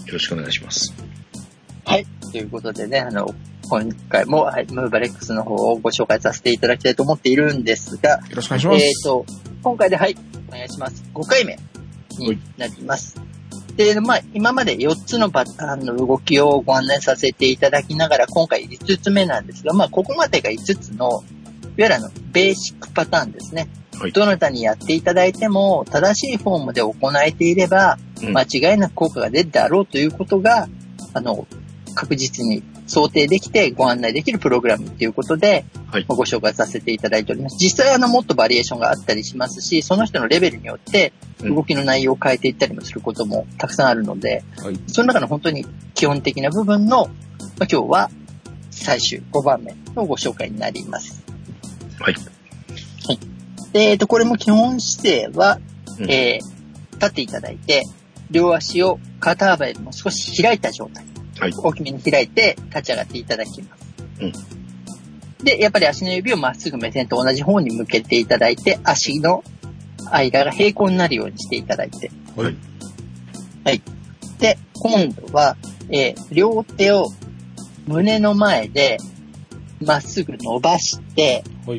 よろしくお願いします。 はい。ということでね、今回も、はい、ムーバレックスの方をご紹介させていただきたいと思っているんですが、 よろしくお願いします。 今回で、はい、お願いします。5回目になります。で、今まで4つのパターンの動きをご案内させていただきながら、今回5つ目なんですが、ここまでが5つの、いわゆるベーシックパターンですね。はい、どなたにやっていただいても、正しいフォームで行えていれば、間違いなく効果が出るだろうということが、確実に想定できてご案内できるプログラムということで、はい、ご紹介させていただいております。実際もっとバリエーションがあったりしますし、その人のレベルによって動きの内容を変えていったりもすることもたくさんあるので、はい、その中の本当に基本的な部分の、今日は最終5番目のご紹介になります。 はい。 はい。で、これも基本姿勢は、立っていただいて、両足を肩幅よりも少し開いた状態。はい、大きめに開いて立ち上がっていただきます。で、やっぱり足の指をまっすぐ目線と同じ方に向けていただいて、足の間が平行になるようにしていただいて。はい。はい。で、今度は、両手を胸の前でまっすぐ伸ばして、はい、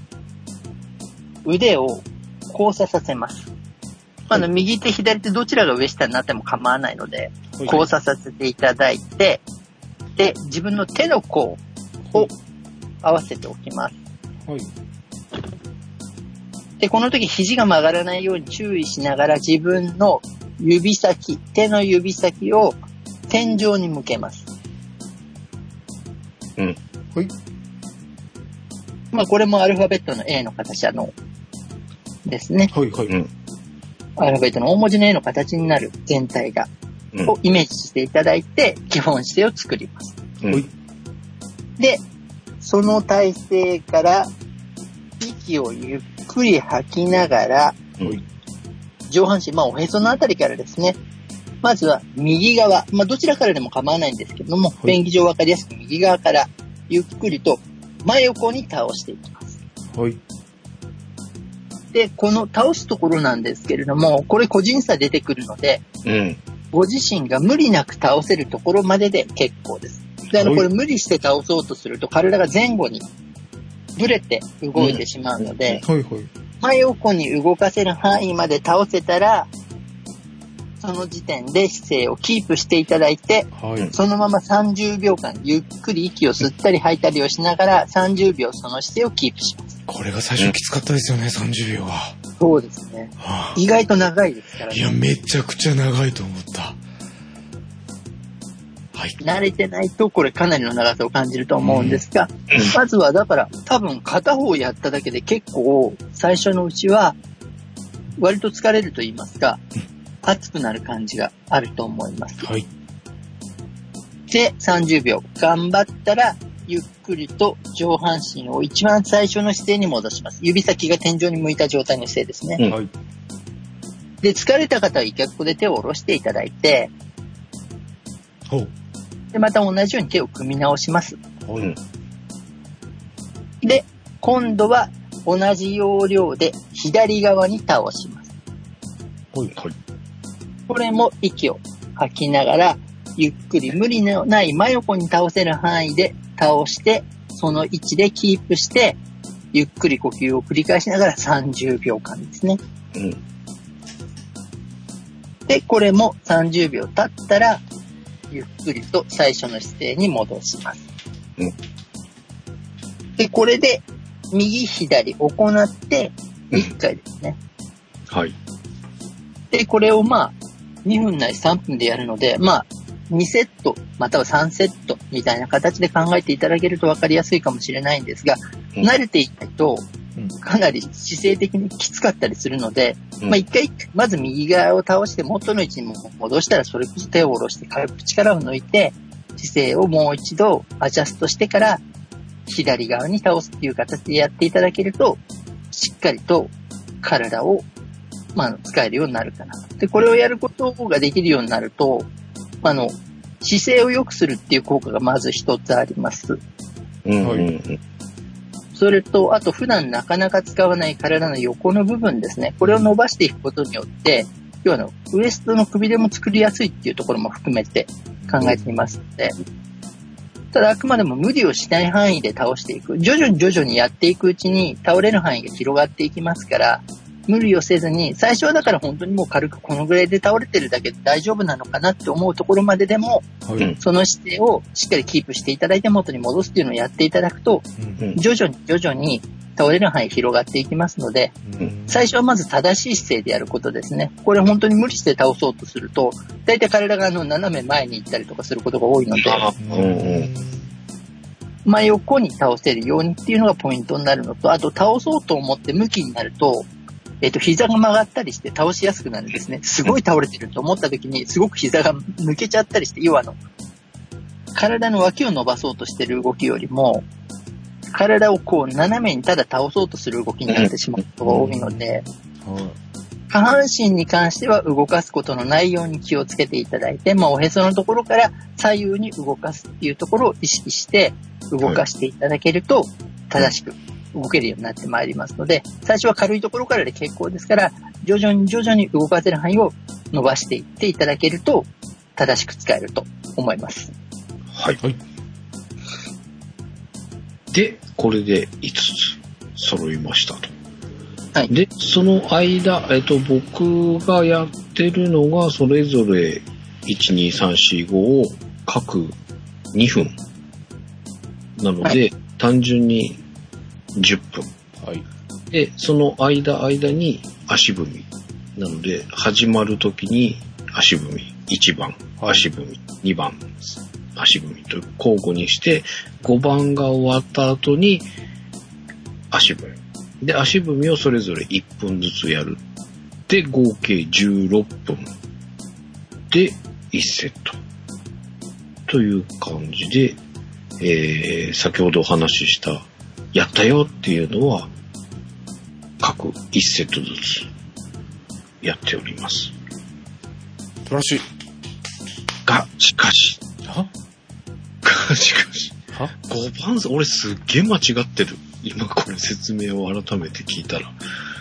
腕を交差させます。右手、左手どちらが上下になっても構わないので、交差させていただいて、で、自分の手の甲を合わせておきます。はい。で、この時肘が曲がらないように注意しながら自分の指先、手の指先を天井に向けます。 うん。はい。 これもアルファベットの A の形ですね。 はい、はい。 アルファベットの大文字の A の形になる全体が、をイメージしていただいて、基本姿勢を作ります。 はい。 で、その体勢から息をゆっくり吐きながら、上半身、おへそのあたりからですね、まずは右側、どちらからでも構わないんですけども、便宜上わかりやすく右側からゆっくりと真横に倒していきます。 はい。 で、この倒すところなんですけれども、これ個人差出てくるので、ご自身が無理なく倒せるところまでで結構です。で、これ無理して倒そうとすると体が前後にぶれて動いてしまうので、真横に動かせる範囲まで倒せたら、その時点で姿勢をキープしていただいて、そのまま30秒間ゆっくり息を吸ったり吐いたりをしながら30秒その姿勢をキープします。 これが最初きつかったですよね、30秒は。 そうですね。意外と長いですからね。 いや、めちゃくちゃ長いと思った。はい。 慣れてないとこれかなりの長さを感じると思うんですが、まずはだから多分片方やっただけで結構最初のうちは割と疲れると言いますか、 熱くなる感じがあると思います。 はい。 で、30秒。頑張ったら、ゆっくりと上半身を一番最初の姿勢に戻します。指先が天井に向いた状態の姿勢ですね。 はい。 で、疲れた方は一回ここで手を下ろしていただいて、 ほう。 で、また同じように手を組み直します。 はい。 で、今度は同じ要領で左側に倒します。 はい。 これも息を吐きながら、ゆっくり無理のない真横に倒せる範囲で倒して、その位置でキープして、ゆっくり呼吸を繰り返しながら30秒間ですね。 うん。 で、これも30秒経ったら、ゆっくりと最初の姿勢に戻します。 うん。 で、これで、右左行って1回ですね。 はい。 で、これを2分ない3分でやるので、2セット、または3セットみたいな形で考えていただけると分かりやすいかもしれないんですが、慣れていないと、かなり姿勢的にきつかったりするので、一回、まず右側を倒して元の位置に戻したら、それこそ手を下ろして軽く力を抜いて、姿勢をもう一度アジャストしてから、左側に倒すっていう形でやっていただけると、しっかりと体を、使えるようになるかな。で、これをやることができるようになると、姿勢を良くするっていう効果がまず一つあります。それと、あと普段なかなか使わない体の横の部分ですね。これを伸ばしていくことによって、要はウエストのくびれも作りやすいっていうところも含めて考えていますので、ただあくまでも無理をしない範囲で倒していく。徐々にやっていくうちに倒れる範囲が広がっていきますから、無理をせずに、最初はだから本当にもう軽くこのぐらいで倒れてるだけで大丈夫なのかなって思うところまででも、その姿勢をしっかりキープしていただいて元に戻すっていうのをやっていただくと、徐々に倒れる範囲広がっていきますので、最初はまず正しい姿勢でやることですね。これ本当に無理して倒そうとすると、大体体が斜め前に行ったりとかすることが多いので、真横に倒せるようにっていうのがポイントになるのと、あと倒そうと思って向きになると、膝が曲がったりして倒しやすくなるんですね。すごい倒れてると思った時に、すごく膝が抜けちゃったりして、要は体の脇を伸ばそうとしてる動きよりも、体をこう斜めにただ倒そうとする動きになってしまうことが多いので、下半身に関しては動かすことのないように気をつけていただいて、おへそのところから左右に動かすっていうところを意識して動かしていただけると、正しく動けるようになってまいりますので、最初は軽いところからで結構ですから、徐々に動かせる範囲を伸ばしていっていただけると、正しく使えると思います。 はい。で、これで5つ揃いましたと。 はい。 で、その間、僕がやってるのが、それぞれ、1、2、3、4、5を各2分。なので、単純に10分。 はい。 で、その間に足踏み。なので、始まるときに足踏み。1番、足踏み。2番、足踏みと交互にして、5番が終わった後に足踏み。で、足踏みをそれぞれ1分ずつやる。で、合計16分。で、1セット。という感じで、先ほどお話しした、やったよっていうのは、各1セットずつやっております。 素晴らしい。 しかし。5番、俺すっげえ間違ってる。今これ説明を改めて聞いたら。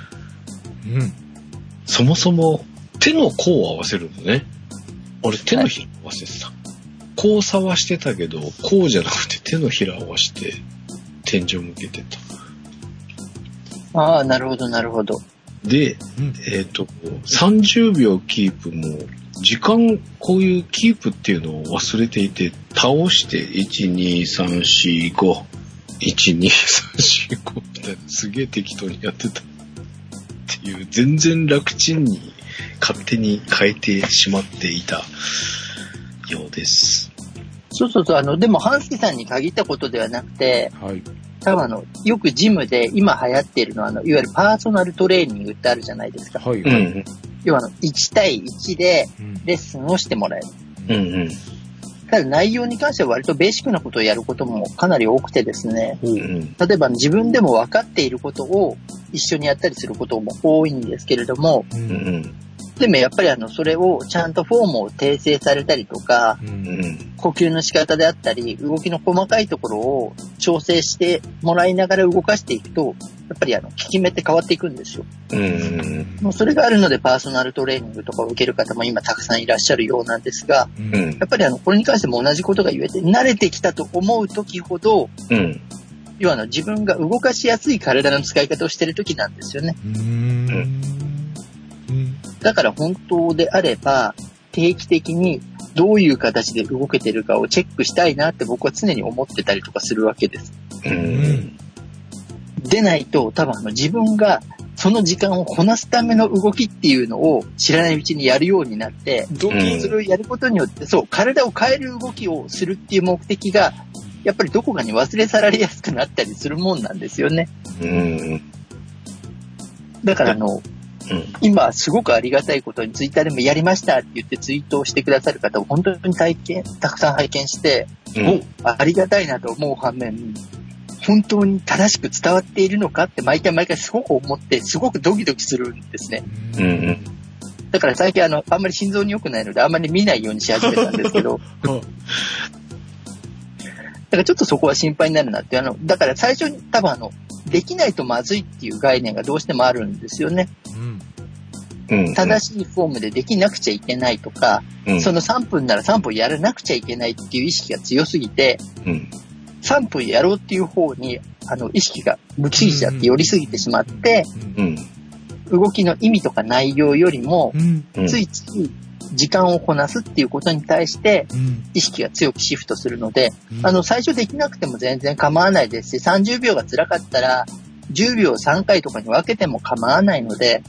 そもそも手の甲を合わせるのね。俺手のひら合わせてた。交差はしてたけど、こうじゃなくて手のひら合わせて天井向けてた。 ああ、なるほど、なるほど。 で、30秒キープも、時間、こういうキープっていうのを忘れていて、倒して、1、2、3、4、5、1、2、3、4、5みたいな、すげえ適当にやってた。っていう、全然楽ちんに勝手に変えてしまっていたようです。 そう、でも、半助さんに限ったことではなくて、 はい。 多分よくジムで今流行っているのは、いわゆるパーソナルトレーニングってあるじゃないですか。 はいはい。 要は1対1でレッスンをしてもらえる。ただ内容に関しては割とベーシックなことをやることもかなり多くてですね。例えば自分でも分かっていることを一緒にやったりすることも多いんですけれども、でもやっぱりそれをちゃんとフォームを訂正されたりとか、呼吸の仕方であったり、動きの細かいところを調整してもらいながら動かしていくと、やっぱり効き目って変わっていくんですよ。もうそれがあるのでパーソナルトレーニングとかを受ける方も今たくさんいらっしゃるようなんですが、やっぱりこれに関しても同じことが言えて、慣れてきたと思う時ほど、要は自分が動かしやすい体の使い方をしている時なんですよね。だから本当であれば定期的にどういう形で動けてるかをチェックしたいなって僕は常に思ってたりとかするわけです。でないと多分自分がその時間をこなすための動きっていうのを知らないうちにやるようになって、それをやることによって体を変える動きをするっていう目的がやっぱりどこかに忘れ去られやすくなったりするもんなんですよね。だから今すごくありがたいことにツイッターでもやりましたって言ってツイートをしてくださる方を本当にたくさん拝見して、ありがたいなと思う反面、本当に正しく伝わっているのかって毎回すごく思ってすごくドキドキするんですね。だから最近あんまり心臓に良くないのであんまり見ないようにし始めたんですけどだからちょっとそこは心配になるなってだから最初に多分できないとまずいっていう概念がどうしてもあるんですよね。正しいフォームでできなくちゃいけないとか、その3分なら3分やらなくちゃいけないっていう意識が強すぎて、3分やろうっていう方に意識が向きすぎちゃって寄りすぎてしまって、動きの意味とか内容よりも、ついつい時間をこなすっていうことに対して意識が強くシフトするので、最初できなくても全然構わないですし、30秒が辛かったら10秒3回とかに分けても構わないので、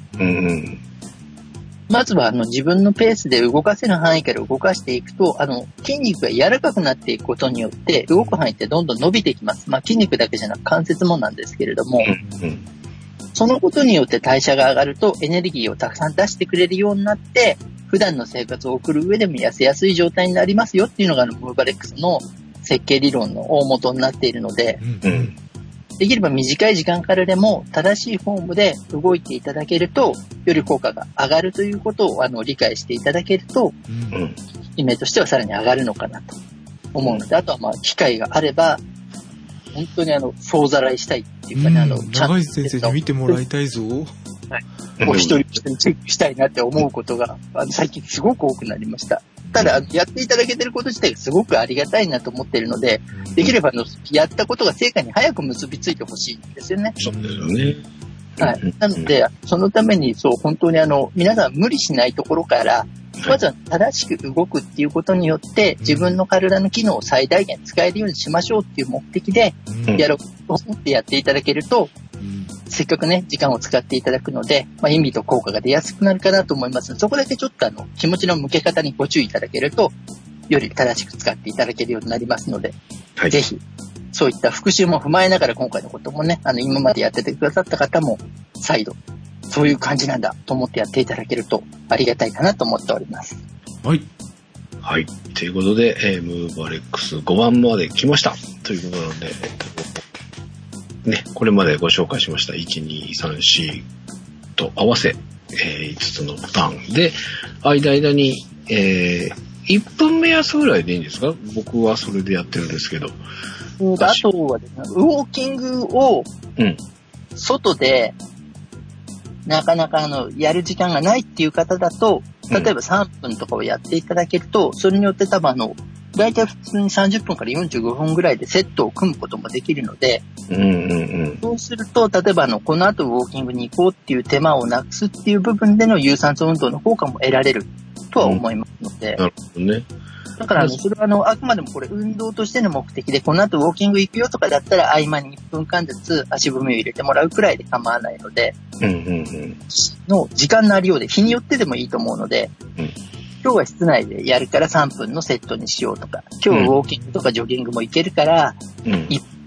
まずは自分のペースで動かせる範囲から動かしていくと、筋肉が柔らかくなっていくことによって動く範囲ってどんどん伸びていきます。筋肉だけじゃなく関節もなんですけれども、そのことによって代謝が上がるとエネルギーをたくさん出してくれるようになって、普段の生活を送る上でも痩せやすい状態になりますよっていうのがムーバレックスの設計理論の大元になっているので、できれば短い時間からでも正しいフォームで動いていただけると、より効果が上がるということを理解していただけると、イメージとしてはさらに上がるのかなと思うので、あとは機会があれば、本当に総ざらいしたいっていうかね、 長井先生に見てもらいたいぞ。 お一人一人チェックしたいなって思うことが最近すごく多くなりました。ただやっていただけてること自体がすごくありがたいなと思っているので、できればやったことが成果に早く結びついてほしいんですよね。 そうですよね。 はい。なのでそのために本当に皆さん無理しないところからまずは正しく動くっていうことによって自分の体の機能を最大限使えるようにしましょうっていう目的でやろうと思ってやっていただけると、せっかくね時間を使っていただくので、意味と効果が出やすくなるかなと思いますので、そこだけちょっと気持ちの向け方にご注意いただけるとより正しく使っていただけるようになりますので、ぜひそういった復習も踏まえながら今回のこともね今までやっててくださった方も再度そういう感じなんだと思ってやっていただけるとありがたいかなと思っております。 はい。はい。ということで、ムーバレックス5番まで来ました。ということなので、ね、これまでご紹介しました1、2、3、4と合わせ、5つのパターンで、間に、1分目安ぐらいでいいんですか？僕はそれでやってるんですけど。あとはですね、ウォーキングを外で、なかなかやる時間がないっていう方だと、例えば3分とかをやっていただけると、それによって多分大体普通に30分から45分ぐらいでセットを組むこともできるので、そうすると、例えばこの後ウォーキングに行こうっていう手間をなくすっていう部分での有酸素運動の効果も得られるとは思いますので、 なるほどね。 だからそれはあくまでもこれ運動としての目的で、この後ウォーキング行くよとかだったら合間に1分間ずつ足踏みを入れてもらうくらいで構わないので、の時間のありようで日によってでもいいと思うので、今日は室内でやるから3分のセットにしようとか、今日ウォーキングとかジョギングも行けるから1分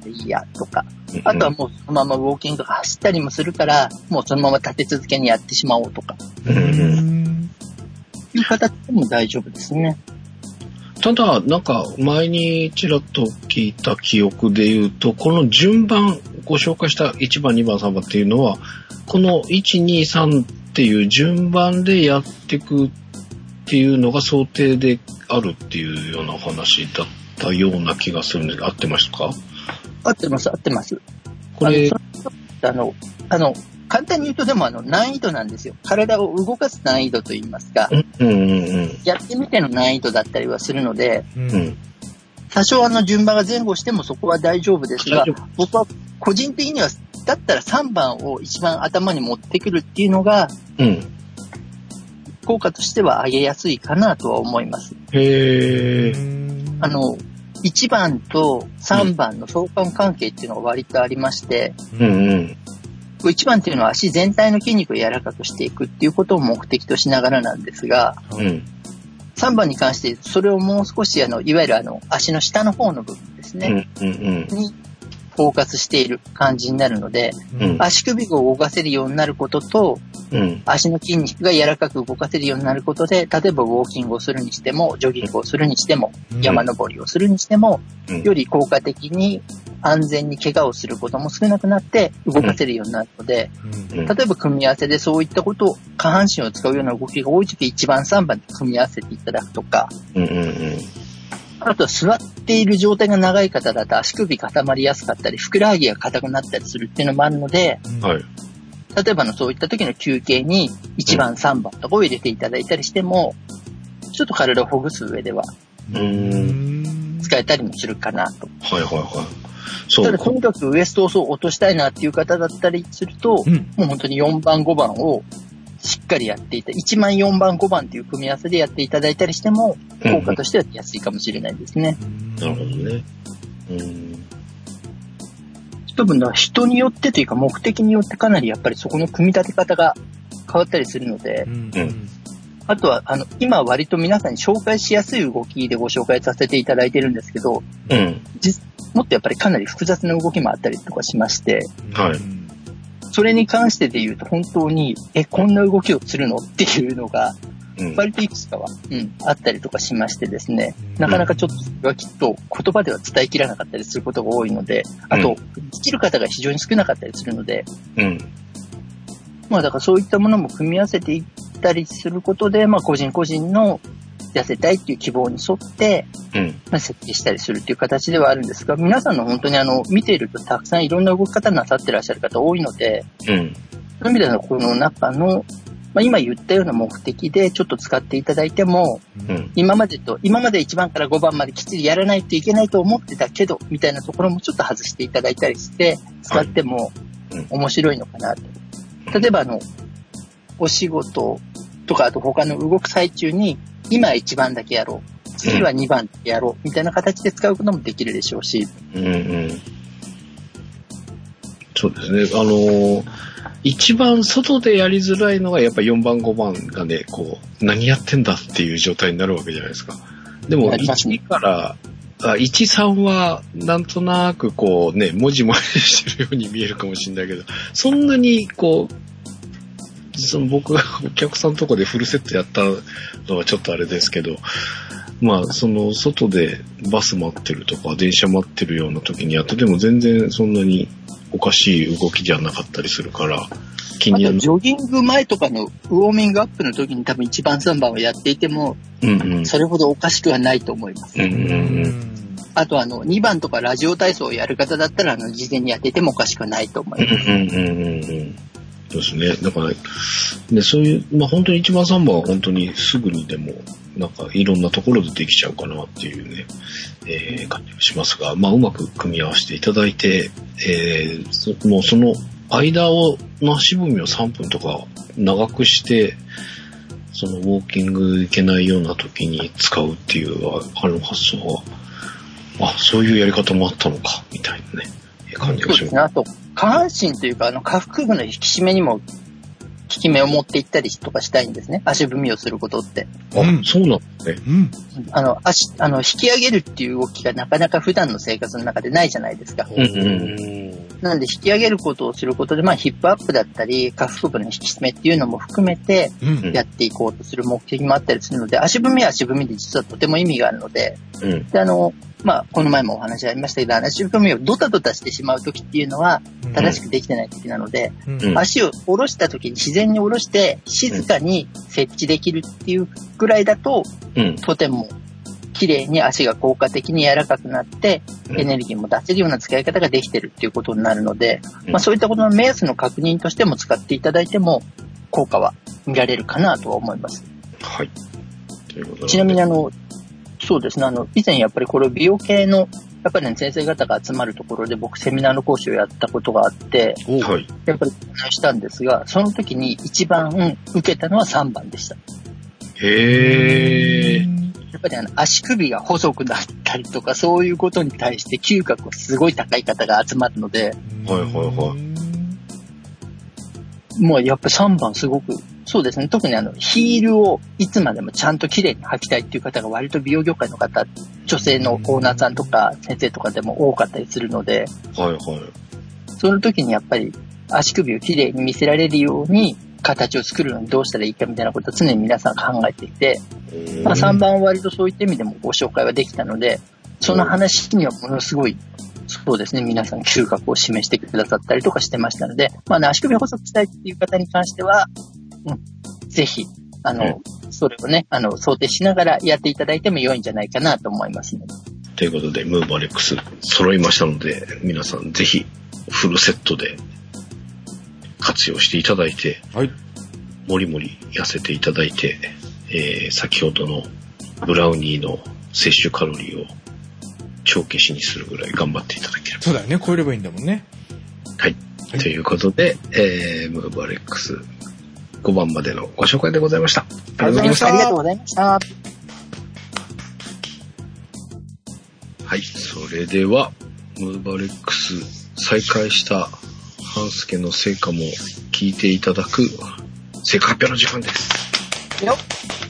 でいいやとか、あとはもうそのままウォーキングとか走ったりもするから、もうそのまま立て続けにやってしまおうとか、いう形でも大丈夫ですね。 ただ、なんか前にちらっと聞いた記憶で言うと、この順番、ご紹介した1番、2番、3番っていうのは、この1、2、3っていう順番でやっていくっていうのが想定であるっていうようなお話だったような気がするんですが、合ってましたか？ 合ってます。これ、簡単に言うとでも難易度なんですよ。体を動かす難易度といいますか、やってみての難易度だったりはするので、多少順番が前後してもそこは大丈夫ですが、僕は個人的にはだったら3番を一番頭に持ってくるっていうのが、効果としては上げやすいかなとは思います。1番と3番の相関関係っていうのが割とありまして、1番っていうのは足全体の筋肉を柔らかくしていくっていうことを目的としながらなんですが、3番に関してそれをもう少しいわゆる足の下の方の部分ですね、にフォーカスしている感じになるので、足首を動かせるようになることと、足の筋肉が柔らかく動かせるようになることで、例えばウォーキングをするにしても、ジョギングをするにしても、山登りをするにしても、より効果的に安全に怪我をすることも少なくなって動かせるようになるので、例えば組み合わせでそういったことを、下半身を使うような動きが多いとき1番3番で組み合わせていただくとか、あとは座っている状態が長い方だと足首固まりやすかったり、ふくらはぎが硬くなったりするっていうのもあるので、例えばそういった時の休憩に1番3番とかを入れていただいたりしても、ちょっと体をほぐす上では使えたりもするかなと。ただとにかくウエストを落としたいなっていう方だったりすると、もう本当に4番5番をしっかりやっていた、1番4番5番っていう組み合わせでやっていただいたりしても、効果としては安いかもしれないですね。 なるほどね。 多分人によってというか目的によってかなりやっぱりそこの組み立て方が変わったりするので、あとは今割と皆さんに紹介しやすい動きでご紹介させていただいてるんですけど、もっとやっぱりかなり複雑な動きもあったりとかしまして、それに関してで言うと本当にこんな動きをするのっていうのが割といくつかは、あったりとかしましてですね、なかなかちょっとそれはきっと言葉では伝えきらなかったりすることが多いので、あと、できる方が非常に少なかったりするので、だからそういったものも組み合わせていったりすることで、個人個人の痩せたいっていう希望に沿って、設計したりするっていう形ではあるんですが、皆さんの本当に見ているとたくさんいろんな動き方なさってらっしゃる方多いので、そういう意味ではこの中の今言ったような目的でちょっと使っていただいても、今まで1番から5番まできっちりやらないといけないと思ってたけど、みたいなところもちょっと外していただいたりして、使っても面白いのかなと。例えばお仕事とか、あと他の動く最中に、今は1番だけやろう。次は2番だけやろう。みたいな形で使うこともできるでしょうし。 そうですね。一番外でやりづらいのがやっぱ4番5番がね、何やってんだっていう状態になるわけじゃないですか。でも1から1、3はなんとなくもじもじしてるように見えるかもしれないけど、そんなに僕がお客さんのとこでフルセットやったのはちょっとあれですけど、外でバス待ってるとか電車待ってるような時にやってでも全然そんなにおかしい動きじゃなかったりするから気になる。 ジョギング前とかのウォーミングアップの時に多分1番3番をやっていても、それほどおかしくはないと思います。あと2番とかラジオ体操をやる方だったら事前にやっていてもおかしくはないと思います。 そうですね。だから、そういう、本当に1番3番は本当にすぐにでもいろんなところでできちゃうかなっていうね、感じがしますが、うまく組み合わせていただいて、もうその間の足踏みを3分とか長くして、そのウォーキング行けないような時に使うっていう発想は、そういうやり方もあったのか、みたいなね、感じがします。 あと、下半身というか、下腹部の引き締めにも効き目を持っていったりとかしたいんですね。足踏みをすることって。 そうなんですね。 引き上げるっていう動きがなかなか普段の生活の中でないじゃないですか。なので引き上げることをすることで、ヒップアップだったり、下腹部の引き締めっていうのも含めて、やっていこうとする目的もあったりするので、足踏みは足踏みで実はとても意味があるので、でこの前もお話ありましたけど、足踏みをドタドタしてしまうときっていうのは、正しくできてないときなので、足を下ろしたときに自然に下ろして、静かに設置できるっていうぐらいだと、とても綺麗に足が効果的に柔らかくなって、エネルギーも出せるような使い方ができてるっていうことになるので、そういったことの目安の確認としても使っていただいても、効果は見られるかなとは思います。 はい。 ちなみにそうですね、以前やっぱりこれ美容系の、やっぱりね、先生方が集まるところで僕セミナーの講師をやったことがあって、やっぱりお話したんですが、その時に一番受けたのは3番でした。 へー。 やっぱり足首が細くなったりとか、そういうことに対して嗅覚がすごい高い方が集まるので、もうやっぱ3番すごく、そうですね、特にヒールをいつまでもちゃんと綺麗に履きたいっていう方が割と美容業界の方、女性のオーナーさんとか先生とかでも多かったりするので、その時にやっぱり足首を綺麗に見せられるように形を作るのにどうしたらいいかみたいなことを常に皆さん考えていて、3番は割とそういった意味でもご紹介はできたので、その話にはものすごい、そうですね、皆さん嗅覚を示してくださったりとかしてましたので、足首を細くしたいっていう方に関しては、ぜひ、それをね、想定しながらやっていただいても良いんじゃないかなと思いますので。 ということで、ムーバレックス揃いましたので、皆さんぜひフルセットで活用していただいて、もりもり痩せていただいて、先ほどのブラウニーの摂取カロリーを帳消しにするぐらい頑張っていただければ。 そうだよね、超えればいいんだもんね。 はい。ということで、ムーバレックス5番までのご紹介でございました。 ありがとうございました。ありがとうございました。 はい。それでは、ムーバレックス再開した半助の成果も聞いていただく成果発表の時間です。 よっ。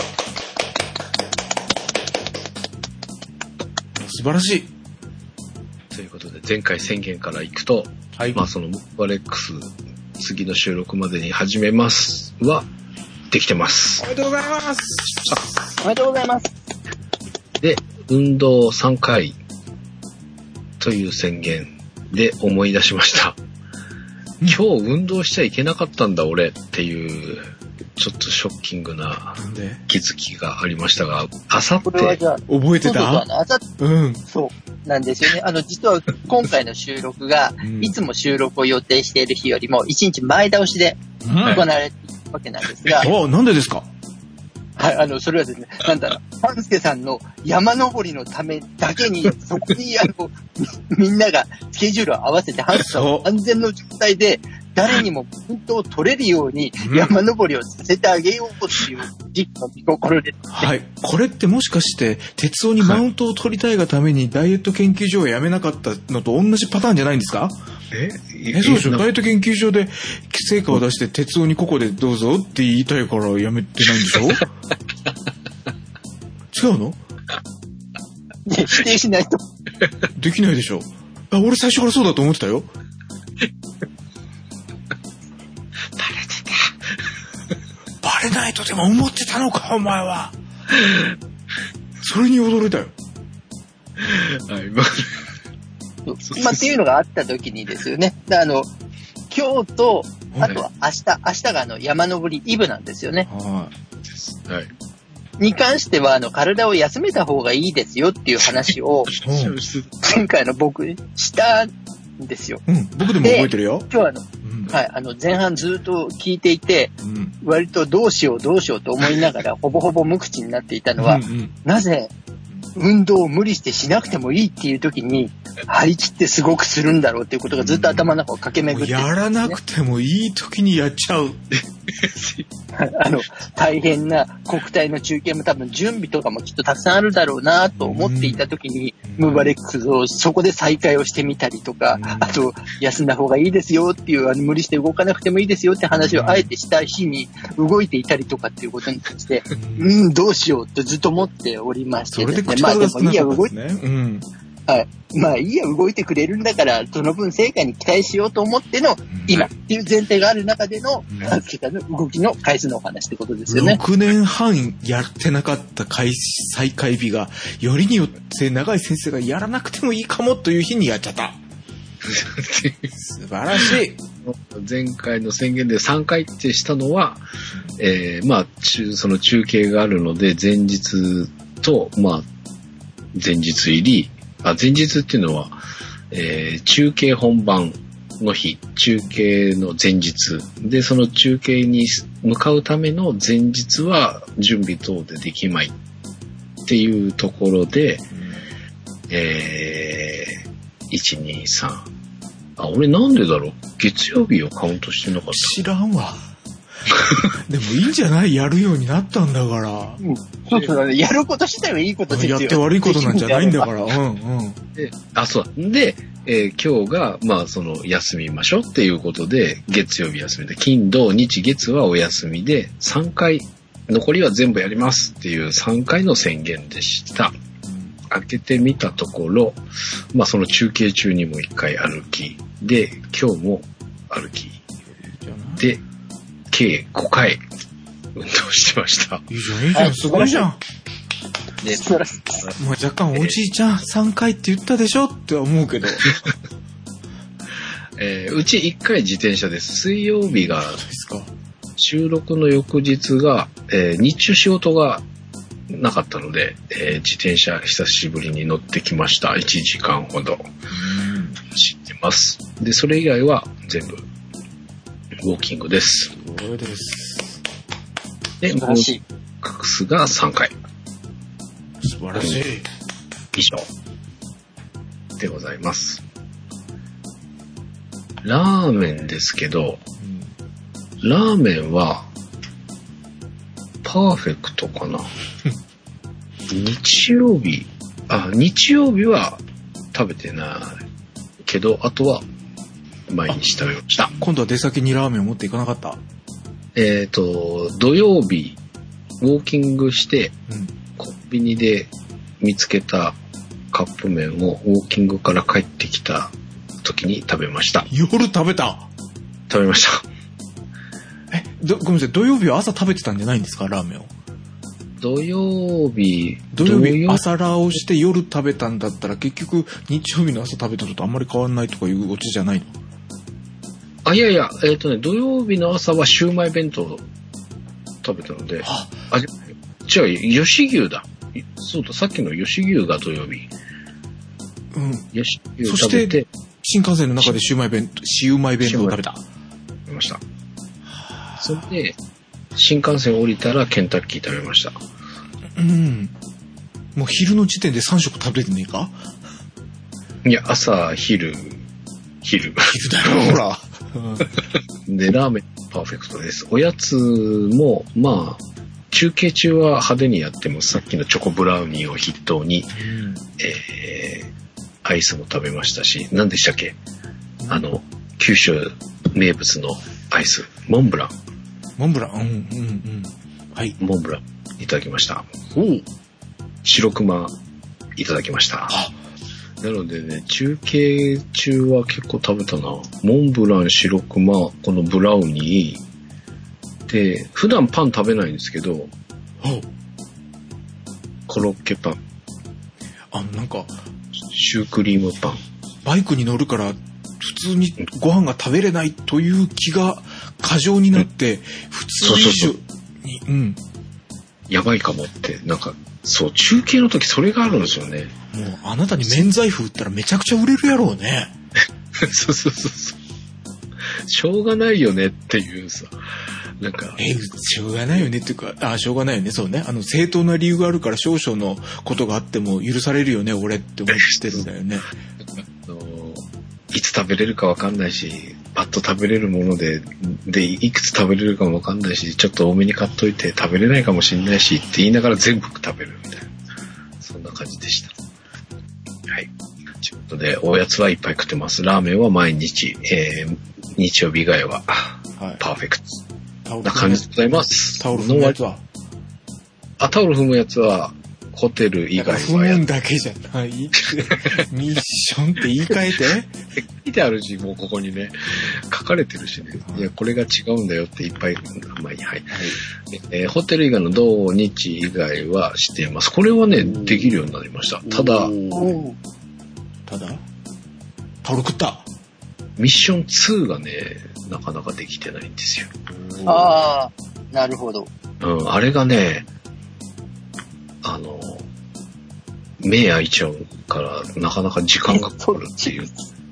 素晴らしい。 ということで、前回宣言からいくと、そのムーバレックス次の収録までに始めますはできてます。 おめでとうございます。 おめでとうございます。 で、運動3回という宣言で思い出しました。今日運動しちゃいけなかったんだ俺っていうちょっとショッキングな気づきがありましたが、あさって覚えてた？ そうなんですよね。実は今回の収録が、いつも収録を予定している日よりも1日前倒しで行われているわけなんですが。 なんでですか？ はい、それはですね、半助さんの山登りのためだけに、そこにみんながスケジュールを合わせて、半助さんを安全の状態で、誰にもポイントを取れるように山登りをさせてあげようっていう実の見心です、ね。 はい。これってもしかして、鉄夫にマウントを取りたいがためにダイエット研究所を辞めなかったのと同じパターンじゃないんですか？そうでしょ。ダイエット研究所で成果を出して鉄夫にここでどうぞって言いたいから辞めてないんでしょ？違うの？ 否定しないと。 できないでしょ。俺最初からそうだと思ってたよ。バレないとでも思ってたのか、お前は。それに驚いたよ。 はい、 っていうのがあった時にですよね。今日と、あとは明日が山登りイブなんですよね。 はい。 に関しては、体を休めた方がいいですよっていう話を、前回の僕、したんですよ。 僕でも覚えてるよ。 今日前半ずっと聞いていて、割とどうしようと思いながら、ほぼほぼ無口になっていたのは、なぜ、運動を無理してしなくてもいいっていう時に張り切ってすごくするんだろうっていうことがずっと頭の中を駆け巡って、 やらなくてもいい時にやっちゃう。 大変な国体の中継も多分準備とかもきっとたくさんあるだろうなと思っていた時に、 ムバレックをそこで再会をしてみたりとか、あと、休んだ方がいいですよっていう、無理して動かなくてもいいですよって話をあえてした日に動いていたりとかっていうことに対して、どうしようとずっと思っておりましてですね。まあでもいいや、動いて、はい。まあいいや、動いてくれるんだから、その分成果に期待しようと思っての、今っていう前提がある中での、ハズキさんの動きの回数のお話ってことですよね。 6年半やってなかった再開日が、よりによって長井先生がやらなくてもいいかもという日にやっちゃった。素晴らしい。 前回の宣言で3回ってしたのは、まあ、その中継があるので、前日と、まあ、前日入り、前日っていうのは、中継本番の日、中継の前日で、その中継に向かうための前日は準備等でできまいっていうところで、1、2、3。俺なんでだろう？月曜日をカウントしてなかった。 知らんわ。でもいいんじゃない？やるようになったんだから。 そうそう、やること自体はいいことですよ。 やって悪いことなんじゃないんだから。 で、そう。で、今日が、まあ、休みましょうっていうことで、月曜日休みで、金、土、日、月はお休みで、3回、残りは全部やりますっていう3回の宣言でした。開けてみたところ、まあ、その中継中にも1回歩き、で、今日も歩き、で、計5回運動してました。 いいじゃん、いいじゃん、すごいじゃん。 で、 もう若干おじいちゃん3回って言ったでしょって思うけど。 うち1回自転車です。水曜日が、収録の翌日が、日中仕事がなかったので、自転車久しぶりに乗ってきました。1時間ほど走ってます。で、それ以外は全部ウォーキングです。 すごいです。 で、モーカクスが3回。 素晴らしい。 以上でございます。ラーメンですけど、ラーメンはパーフェクトかな。日曜日は食べてないけど、あとは毎日食べました。 今度は出先にラーメンを持っていかなかった？ 土曜日ウォーキングして、コンビニで見つけたカップ麺をウォーキングから帰ってきた時に食べました。 夜食べた？ 食べました。 ごめんなさい、土曜日は朝食べてたんじゃないんですか、ラーメンを。 土曜日朝ラーをして夜食べたんだったら、結局日曜日の朝食べたのとあんまり変わんないとかいうオチじゃないの？ いやいや、土曜日の朝はシューマイ弁当を食べたので、違う、吉牛だ。そうだ、さっきの吉牛が土曜日。吉牛そして、新幹線の中でシウマイ弁当を食べた。 食べました。それで、新幹線降りたらケンタッキー食べました。 もう昼の時点で3食食べてねえか？ いや、朝、昼だよ、ほら。 で、ラーメンパーフェクトです。おやつも、まあ、中継中は派手にやっても、さっきのチョコブラウニーを筆頭に、アイスも食べましたし、何でしたっけ？九州名物のアイス、モンブラン。はい。モンブランいただきました。白熊いただきました。なのでね、中継中は結構食べたな。モンブラン、白熊、このブラウニー。で、普段パン食べないんですけど、コロッケパン。 なんか、 シュークリームパン。 バイクに乗るから普通にご飯が食べれないという気が過剰になって、普通以上に、 やばいかもって、なんか、そう、中継の時それがあるんですよね。 もう、あなたに免罪符打ったらめちゃくちゃ売れるやろうね。 そう。しょうがないよねっていうさ、なんか。 しょうがないよねっていうか、しょうがないよね、そうね。正当な理由があるから少々のことがあっても許されるよね、俺って思ってるんだよね。 いつ食べれるかわかんないし、パッと食べれるもので、いくつ食べれるかもわかんないし、ちょっと多めに買っといて食べれないかもしれないしって言いながら全部食べるみたいな。そんな感じでした。 はい。ということで、おやつはいっぱい食ってます。ラーメンは毎日、日曜日以外は、パーフェクト。な感じでございます。 タオル踏むやつはタオル踏むやつは、ホテル以外は。 踏むんだけじゃない。ミッションって言い換えて書いてあるし、もうここにね、書かれてるしね。いや、これが違うんだよっていっぱい、まあいい、はい。ホテル以外の土日以外はしています。これはね、できるようになりました。ただ、 タオル食った。 ミッション2がね、なかなかできてないんですよ。 ああ、なるほど。 あれがね、目開いちゃうから、なかなか時間がかかるっていう。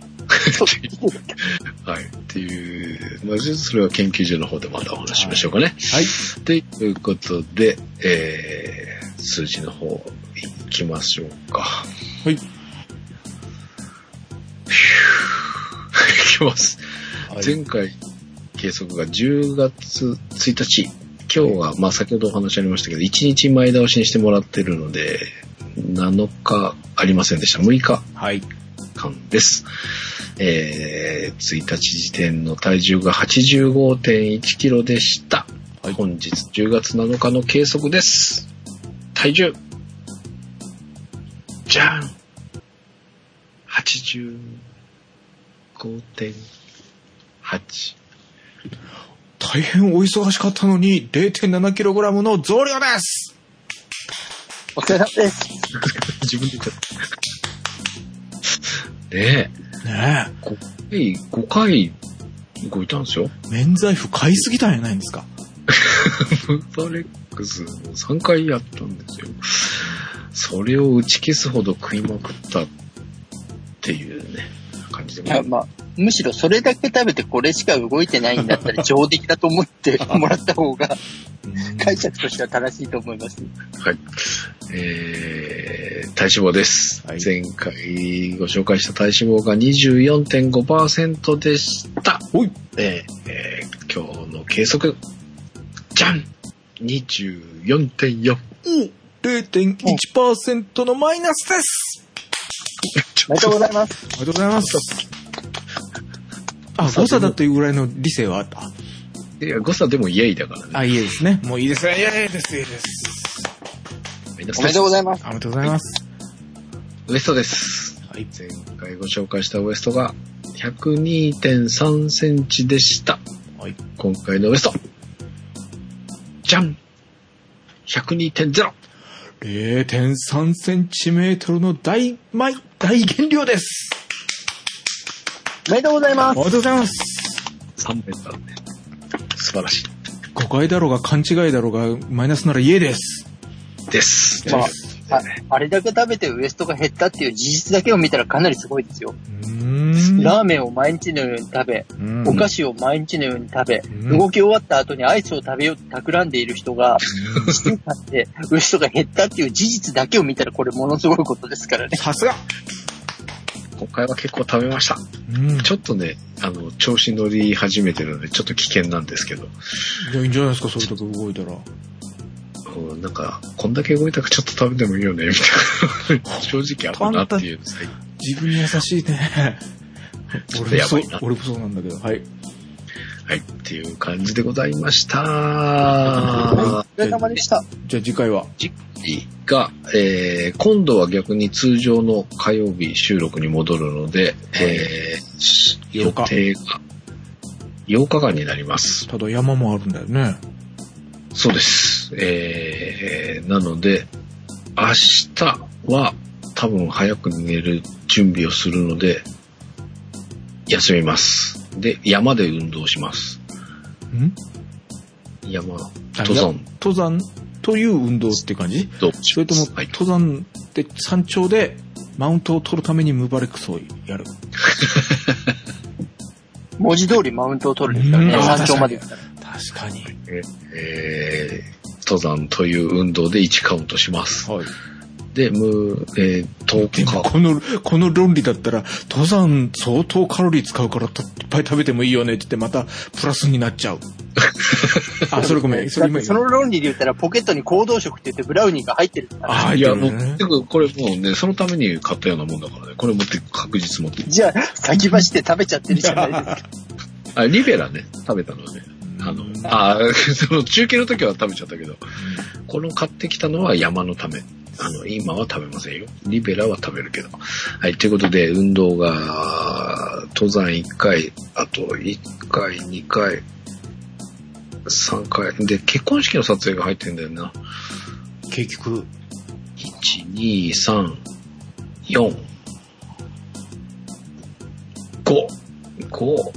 はい。っていう、まあ、それは研究所の方でまたお話ししましょうかね。 はい。 ということで、数字の方行きましょうか。 はい。 いきます。はい、前回計測が10月1日。今日は、まあ先ほどお話ありましたけど、1日前倒しにしてもらってるので、7日ありませんでした。6日間です。1日時点の体重が 85.1 キロでした。はい、本日10月7日の計測です。体重。じゃん 85.8。 大変お忙しかったのに 0.7kg の増量です。 お疲れ様です。 自分で言っちゃった。ねえ。5回動いたんですよ。 免罪符買いすぎたんじゃないんですか。 ムーバレックス3回やったんですよ。それを打ち消すほど食いまくったっていうね、感じで。 いや、まあ、むしろそれだけ食べてこれしか動いてないんだったら上出来だと思ってもらった方が解釈としては正しいと思います。 はい。体脂肪です。はい、前回ご紹介した体脂肪が 24.5% でした。今日の計測。じゃん !24.4。 0.1% のマイナスです。 おめでとうございます。 おめでとうございます。誤差だというぐらいの理性はあった。 いや、誤差でもイエイだからね。 イエイですね。もういいですね。イエイです、イエイです。 おめでとうございます。 おめでとうございます。 ウエストです。はい。前回ご紹介したウエストが 102.3 センチでした。はい。今回のウエスト。じゃん !102.0。 0.3 センチメートルの大減量です。 おめでとうございます。 おめでとうございます。 3メートルね。素晴らしい。 誤解だろうが勘違いだろうがマイナスならイエです。 です。 まあ、あれだけ食べてウエストが減ったっていう事実だけを見たらかなりすごいですよ。ラーメンを毎日のように食べ、お菓子を毎日のように食べ、動き終わった後にアイスを食べようと企んでいる人が、1週間でウエストが減ったっていう事実だけを見たらこれものすごいことですからね。 さすが。 今回は結構食べました。ちょっとね、調子乗り始めてるので、ちょっと危険なんですけど。 いや、いいんじゃないですか、それだけ動いたら。 なんか、こんだけ動いたらちょっと食べてもいいよね、みたいな。正直あるなっていう。 自分に優しいね。俺もそうなんだけど。はい。 はい、っていう感じでございました。 お疲れ様でした。 じゃあ次回は次回が、今度は逆に通常の火曜日収録に戻るので、予定が8日間になります。 ただ山もあるんだよね。 そうです。なので、明日は多分早く寝る準備をするので、休みます。で、山で運動します。登山という運動って感じ？それとも、はい、登山で山頂でマウントを取るためにムーバレックスをやる。 文字通りマウントを取るんですからね、山頂まで。 確かに。 登山という運動で1カウントします。はい。 で、10日。 この論理だったら、登山相当カロリー使うからいっぱい食べてもいいよねって言ってまたプラスになっちゃう。あ、それごめん。 その論理で言ったらポケットに行動食って言ってブラウニーが入ってるから。 あ、いや、持ってく、これもうね、そのために買ったようなもんだからね。これ持って確実持ってく。 じゃあ、先走って食べちゃってるじゃないですか。 あ、リベラね、食べたのはね。その中継の時は食べちゃったけど、この買ってきたのは山のため。今は食べませんよ。リベラは食べるけど。はい、ということで、運動が、登山1回、あと1回、2回、3回。で、結婚式の撮影が入ってんだよな。 結局。 1、2、3、4、5。 おお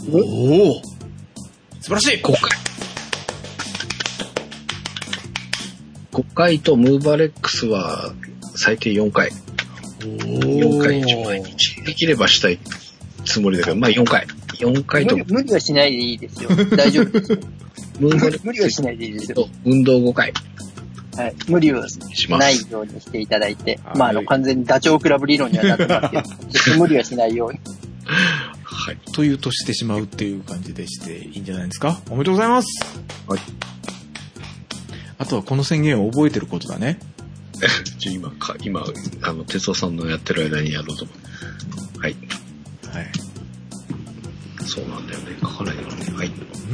素晴らしい !5 回。5回とムーバレックスは最低4回。4回以上毎日。できればしたいつもりだけど、まあ4回。4回と。 無理はしないでいいですよ。大丈夫ですよ。無理はしないでいいですよ。 運動5回。 はい。無理をしないようにしていただいて。まあ完全にダチョウ倶楽部理論にはなってますけど、決して無理はしないように。 はい。というとしてしまうっていう感じでしていいんじゃないですか。おめでとうございます。 はい。 あとはこの宣言を覚えてることだね。 今、哲夫さんのやってる間にやろうと思う。はい。 はい。 そうなんだよね。書かないからね。はい。 うん。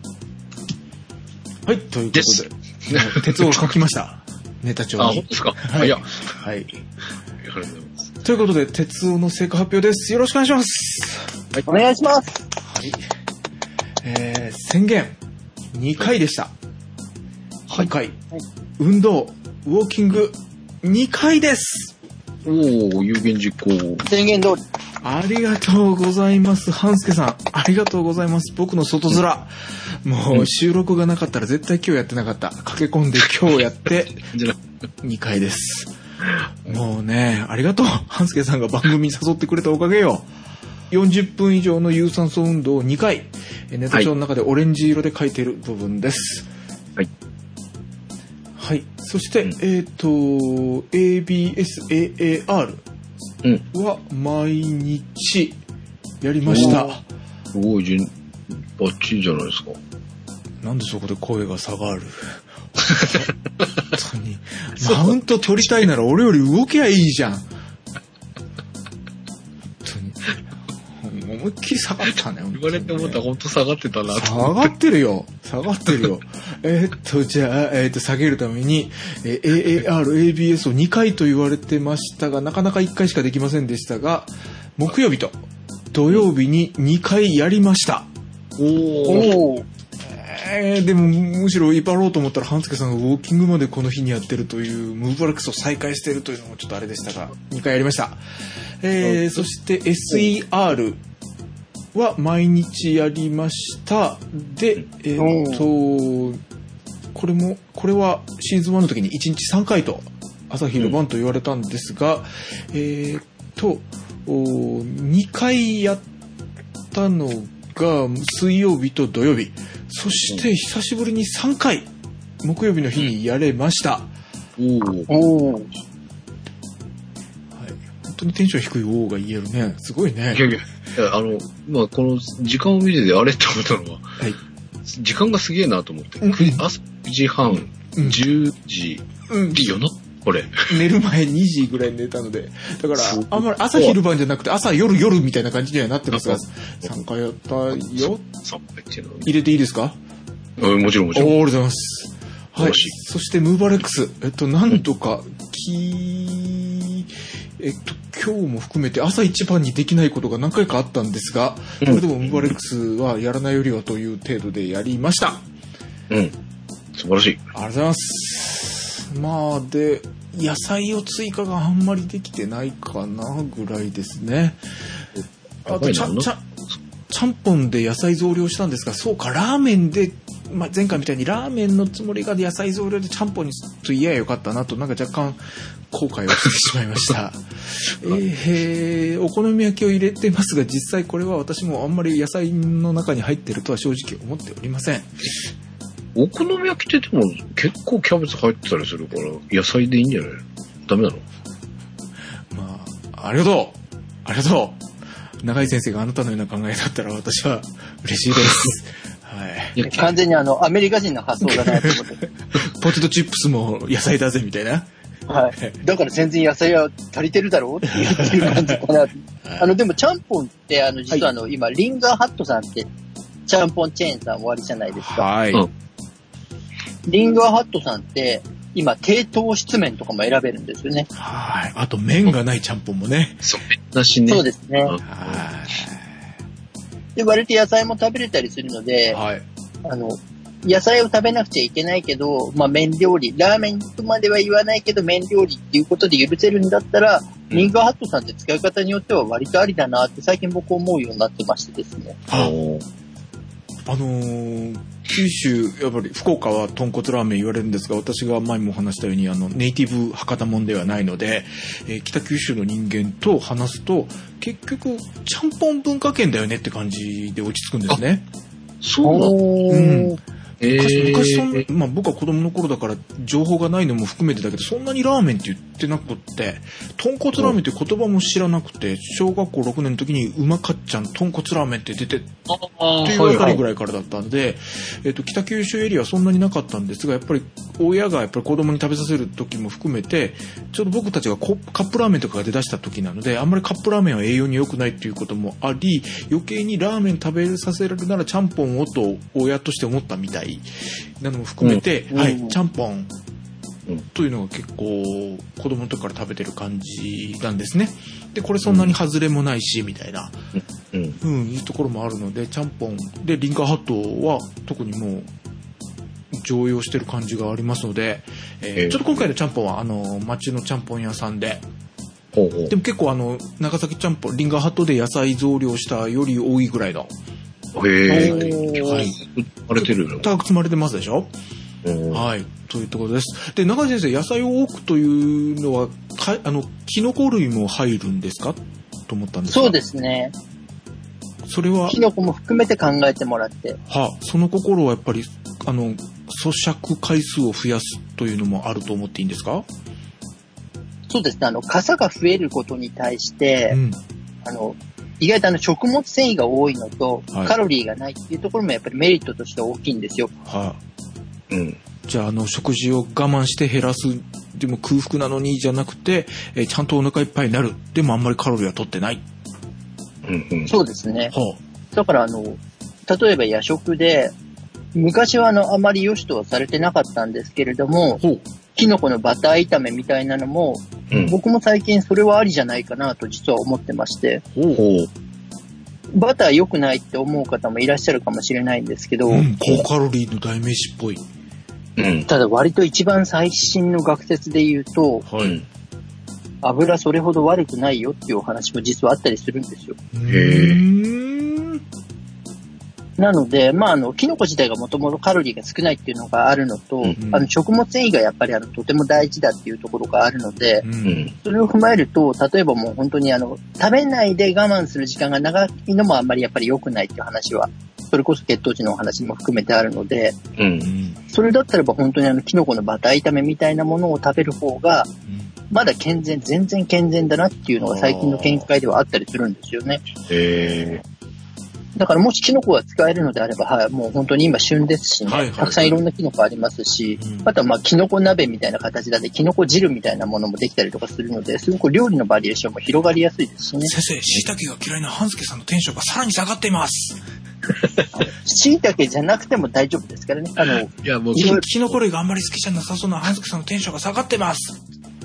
はい、ということで。哲夫が書きました。ネタ帳に。 あ、本当ですか。 はい。はい。 ありがとうございます。 ということで、哲夫の成果発表です。よろしくお願いします。 はい。お願いします。 はい。宣言、2回でした。今回、運動、ウォーキング、2回です。 おー、有言実行。 宣言通り。 ありがとうございます。半助さん、ありがとうございます。僕の外面。もう収録がなかったら絶対今日やってなかった。駆け込んで今日やって、2回です。もうね、ありがとう。半助さんが番組に誘ってくれたおかげよ。40分以上の有酸素運動を2回。ネタ帳の中でオレンジ色で書いている部分です。はい。はい。そして、ABSAAR は毎日やりました。 すごい、バッチリじゃないですか。 なんでそこで声が下がる。本当に。マウント取りたいなら俺より動けばいいじゃん。思いっきり下がったね。 言われて思ったら本当下がってたな。 下がってるよ。下がってるよ。じゃあ、下げるために、ABS を2回と言われてましたが、なかなか1回しかできませんでしたが、木曜日と土曜日に2回やりました。おー。でも、むしろ威張ろうと思ったら、半助さんがウォーキングまでこの日にやってるという、ムーバレックスを再開しているというのもちょっとあれでしたが、2回やりました。そして SER は毎日やりました。で、これはシーズン1の時に1日3回と、朝昼晩と言われたんですが、2回やったのが水曜日と土曜日。そして久しぶりに3回、木曜日の日にやれました。本当にテンション低い王が言えるね。すごいね。 いや、まあ、この時間を見ててあれって思ったのは、はい、時間がすげえなと思って、朝9時半、10時、夜なこれ。 寝る前2時ぐらいに寝たので、だから、あんまり朝昼晩じゃなくて朝夜みたいな感じにはなってますが、3回やったよ。入れていいですか？ もちろん。 ありがとうございます。はい。そして、ムーバレックス。何度か、今日も含めて朝一番にできないことが何回かあったんですが、それでもムーバレックスはやらないよりはという程度でやりました。 素晴らしい。 ありがとうございます。まあ、で、野菜を追加があんまりできてないかなぐらいですね。あと、ちゃんぽんで野菜増量したんですが、そうか、ラーメンで、前回みたいにラーメンのつもりが野菜増量でちゃんぽんにすると嫌やよかったなと、なんか若干後悔をしてしまいました。お好み焼きを入れてますが、実際これは私もあんまり野菜の中に入ってるとは正直思っておりません。 お好み焼きってでも結構キャベツ入ってたりするから野菜でいいんじゃない？ ダメなの？ まあ、ありがとう。ありがとう。永井先生があなたのような考えだったら私は嬉しいです。はい。 完全にアメリカ人の発想だなと思って。 ポテトチップスも野菜だぜみたいな。 はい。だから全然野菜は足りてるだろうって言ってる感じかな。でもちゃんぽんって実は今リンガーハットさんってちゃんぽんチェーンさん終わりじゃないですか。 はい。 リンガーハットさんって今低糖質麺とかも選べるんですよね。 はい。あと麺がないちゃんぽんもね。 そうだしね。 そうですね。はい。で割と野菜も食べれたりするので、 はい。 野菜を食べなくちゃいけないけど、まあ麺料理、ラーメンとまでは言わないけど麺料理っていうことで許せるんだったら、リンガーハットさんって使い方によっては割とありだなって最近僕思うようになってましてですね。 九州、やっぱり福岡は豚骨ラーメン言われるんですが、私が前も話したようにネイティブ博多もんではないので、北九州の人間と話すと結局ちゃんぽん文化圏だよねって感じで落ち着くんですね。 そうなの？ うん。昔まあ僕は子供の頃だから情報がないのも含めてだけど、そんなにラーメンって言ってなくって、豚骨ラーメンって言葉も知らなくて、小学校6年の時にうまかっちゃん豚骨ラーメンって出てって言われたぐらいからだったんで、北九州エリアはそんなになかったんですが、やっぱり親がやっぱり子供に食べさせる時も含めて、ちょうど僕たちがカップラーメンとかが出だした時なので、あんまりカップラーメンは栄養に良くないっていうこともあり、余計にラーメン食べさせられるならちゃんぽんをと親として思ったみたいなのも含めて、はい、ちゃんぽんというのが結構子供の時から食べてる感じなんですね。でこれそんなに外れもないしみたいな、いうところもあるので、ちゃんぽんでリンガーハットは特にもう常用してる感じがありますので、ちょっと今回のちゃんぽんは町のちゃんぽん屋さんで、でも結構長崎ちゃんぽんリンガーハットで野菜増量したより多いぐらいの。 はい。積まれてるの？ 高く積まれてますでしょ。はい。というところです。で、中井先生、野菜を多くというのは、キノコ類も入るんですかと思ったんですが。 そうですね。それは。キノコも含めて考えてもらって。 その心はやっぱり、咀嚼回数を増やすというのもあると思っていいんですか？ そうですね。傘が増えることに対して、意外と食物繊維が多いのと、カロリーがないっていうところもやっぱりメリットとして大きいんですよ。 じゃあ食事を我慢して減らす、でも空腹なのにじゃなくて、ちゃんとお腹いっぱいになる、でもあんまりカロリーは取ってない。 そうですね。だから例えば夜食で、昔はあまり良しとはされてなかったんですけれども、キノコのバター炒めみたいなのも、僕も最近それはありじゃないかなと実は思ってまして、バター良くないって思う方もいらっしゃるかもしれないんですけど、 高カロリーの代名詞っぽい。 ただ割と一番最新の学説で言うと、油それほど悪くないよっていうお話も実はあったりするんですよ。なので、キノコ自体がもともとカロリーが少ないっていうのがあるのと、食物繊維がやっぱりとても大事だっていうところがあるので、それを踏まえると、例えばもう本当に食べないで我慢する時間が長いのもあんまりやっぱり良くないっていう話は、それこそ血糖値のお話も含めてあるので、それだったらば本当にキノコのバター炒めみたいなものを食べる方が、まだ全然健全だなっていうのが最近の見解ではあったりするんですよね。だからもしキノコが使えるのであれば、もう本当に今旬ですしね、たくさんいろんなキノコありますし、あとはキノコ鍋みたいな形だってキノコ汁みたいなものもできたりとかするので、すごく料理のバリエーションも広がりやすいですしね。 先生、椎茸が嫌いな半助さんのテンションがさらに下がっています。 椎茸じゃなくても大丈夫ですからね。 いやもうキノコ類があんまり好きじゃなさそうな半助さんのテンションが下がってます。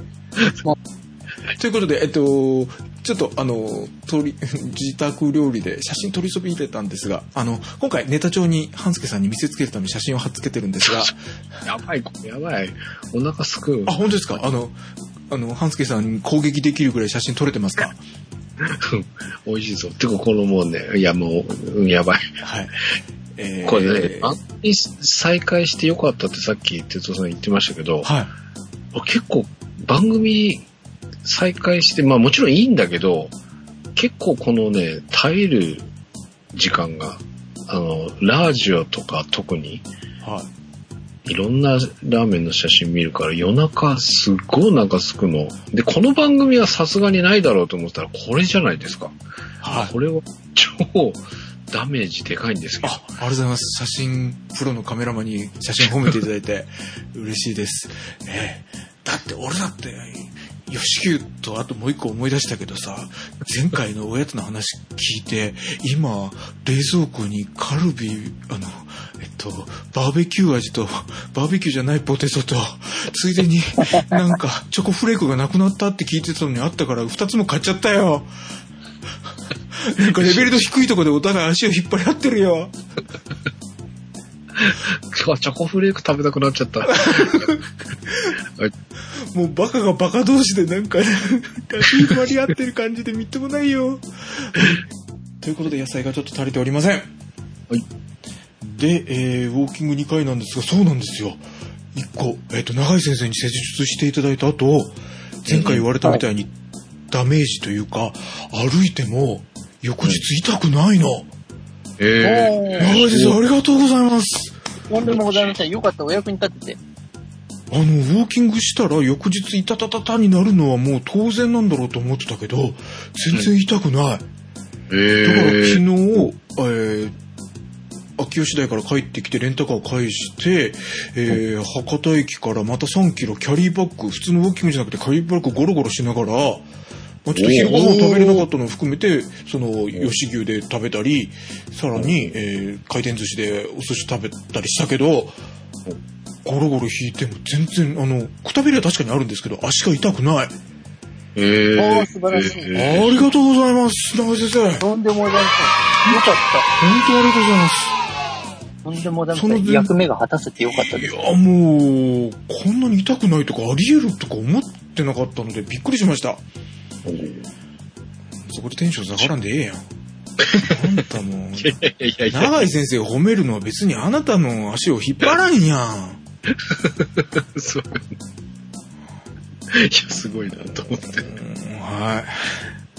ということで、ちょっと自宅料理で写真取りそび入れたんですが、今回ネタ帳に半助さんに見せつけるために写真を貼っつけてるんですが、 やばい、お腹すく。 本当ですか？半助さんに攻撃できるぐらい写真撮れてますか？ 美味しいぞ。てかこのもうね、やばい。はい。これね、再開してよかったってさっき哲夫さん言ってましたけど、結構番組再開して、もちろんいいんだけど、結構このね、耐える時間が、ラジオとか特に、 いろんなラーメンの写真見るから夜中すっごいお腹すくの。で、この番組はさすがにないだろうと思ったらこれじゃないですか。はい。これは超ダメージでかいんですけど。 ありがとうございます。写真、プロのカメラマンに写真褒めていただいて嬉しいです。だって俺だって、吉久とあともう一個思い出したけどさ、前回のおやつの話聞いて、今、冷蔵庫にカルビ、バーベキュー味と、バーベキューじゃないポテトと、ついでになんかチョコフレークがなくなったって聞いてたのにあったから2つも買っちゃったよ。なんかレベルの低いところでお互い足を引っ張り合ってるよ。 チョコフレーク食べたくなっちゃった。 もうバカがバカ同士でなんか足引っ張り合ってる感じでみっともないよ。ということで野菜がちょっと足りておりません。はい。で、ウォーキング2回なんですが、そうなんですよ。1個、長井先生に施術していただいた後、前回言われたみたいにダメージというか、歩いても翌日痛くないの。長井先生ありがとうございます。 とんでもございません。よかった、お役に立てて。 ウォーキングしたら翌日イタタタタになるのはもう当然なんだろうと思ってたけど、全然痛くない。だから昨日、秋吉台から帰ってきてレンタカーを返して、博多駅からまた3キロキャリーバッグ、普通のウォーキングじゃなくてキャリーバッグゴロゴロしながら、ちょっと昼ご飯食べれなかったのを含めて、その吉牛で食べたり、さらに、回転寿司でお寿司食べたりしたけど、ゴロゴロ引いても全然、くたびれは確かにあるんですけど、足が痛くない。 素晴らしい。 ありがとうございます、長井先生。 とんでもございません。よかった。 本当にありがとうございます。 とんでもございません。役目が果たせてよかったです。 いや、もう、こんなに痛くないとかあり得るとか思ってなかったのでびっくりしました。そこでテンション下がらんでええやん。あんたも長井先生を褒めるのは別にあなたの足を引っ張らんやん。 そう。いや、すごいなと思って。 はい。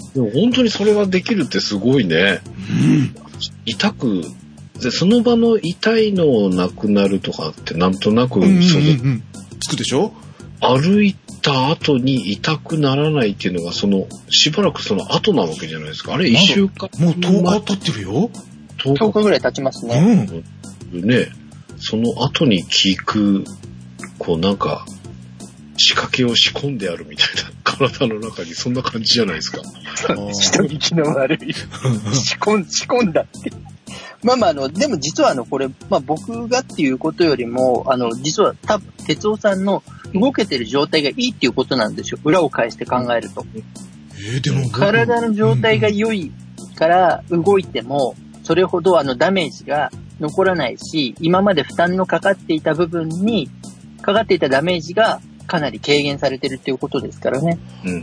でも本当にそれができるってすごいね。痛く、その場の痛いのなくなるとかってなんとなく、 つくでしょ？ 歩いた後に痛くならないっていうのがしばらくその後なわけじゃないですか。あれ1週間もう10日経ってるよ。 10日ぐらい経ちますね。 ね、その後に効く、なんか、仕掛けを仕込んであるみたいな、体の中にそんな感じじゃないですか。 人聞きの悪い。仕込んだって。でも実はこれ、僕がっていうことよりも、実は多分、哲夫さんの動けてる状態がいいっていうことなんですよ。裏を返して考えると。 でも体の状態が良いから動いても、それほどダメージが残らないし、今まで負担のかかっていた部分に、かかっていたダメージがかなり軽減されてるっていうことですからね。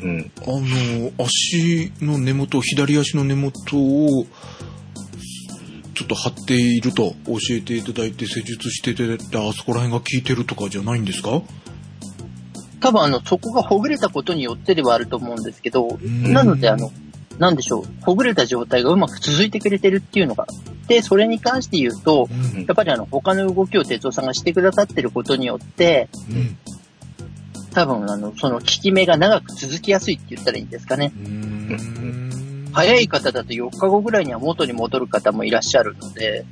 足の根元、左足の根元を、ちょっと張っていると教えていただいて施術していただいて、あそこら辺が効いてるとかじゃないんですか？ 多分そこがほぐれたことによってではあると思うんですけど、なのでなんでしょう、ほぐれた状態がうまく続いてくれてるっていうのが。で、それに関して言うと、やっぱり他の動きを哲夫さんがしてくださってることによって、多分その効き目が長く続きやすいって言ったらいいんですかね。早い方だと4日後ぐらいには元に戻る方もいらっしゃるので、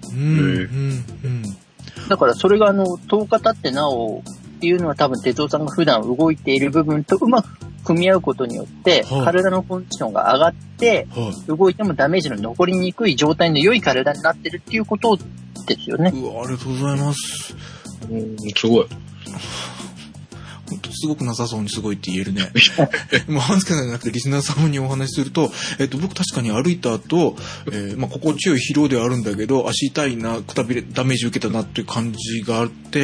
だからそれが10日経ってなおっていうのは多分哲夫さんが普段動いている部分とうまく組み合うことによって、体のコンディションが上がって、動いてもダメージの残りにくい状態の良い体になってるっていうことですよね。 ありがとうございます。 すごい。 本当すごくなさそうにすごいって言えるね。もう半助さんじゃなくてリスナー様にお話しすると、僕確かに歩いた後、心地よい疲労ではあるんだけど、足痛いな、くたびれ、ダメージ受けたなっていう感じがあって、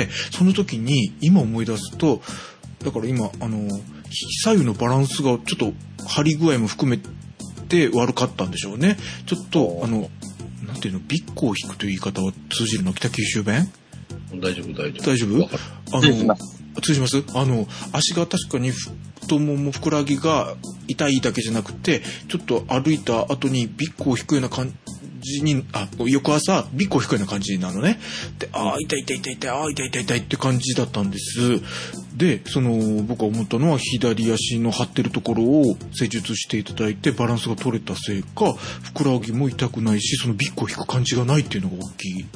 その時に今思い出すと、だから今、左右のバランスがちょっと張り具合も含めて悪かったんでしょうね。ちょっと、なんていうの、ビッコを引くという言い方は通じるの？北九州弁？ 大丈夫。 通じます。 通じます？足が確かに太ももふくらはぎが痛いだけじゃなくて、ちょっと歩いた後にビッコを引くような感じに、翌朝、ビッグを引くような感じなのね。で、痛いって感じだったんです。で、僕が思ったのは、左足の張ってるところを施術していただいて、バランスが取れたせいか、ふくらはぎも痛くないし、ビッグを引く感じがないっていうのが大きい。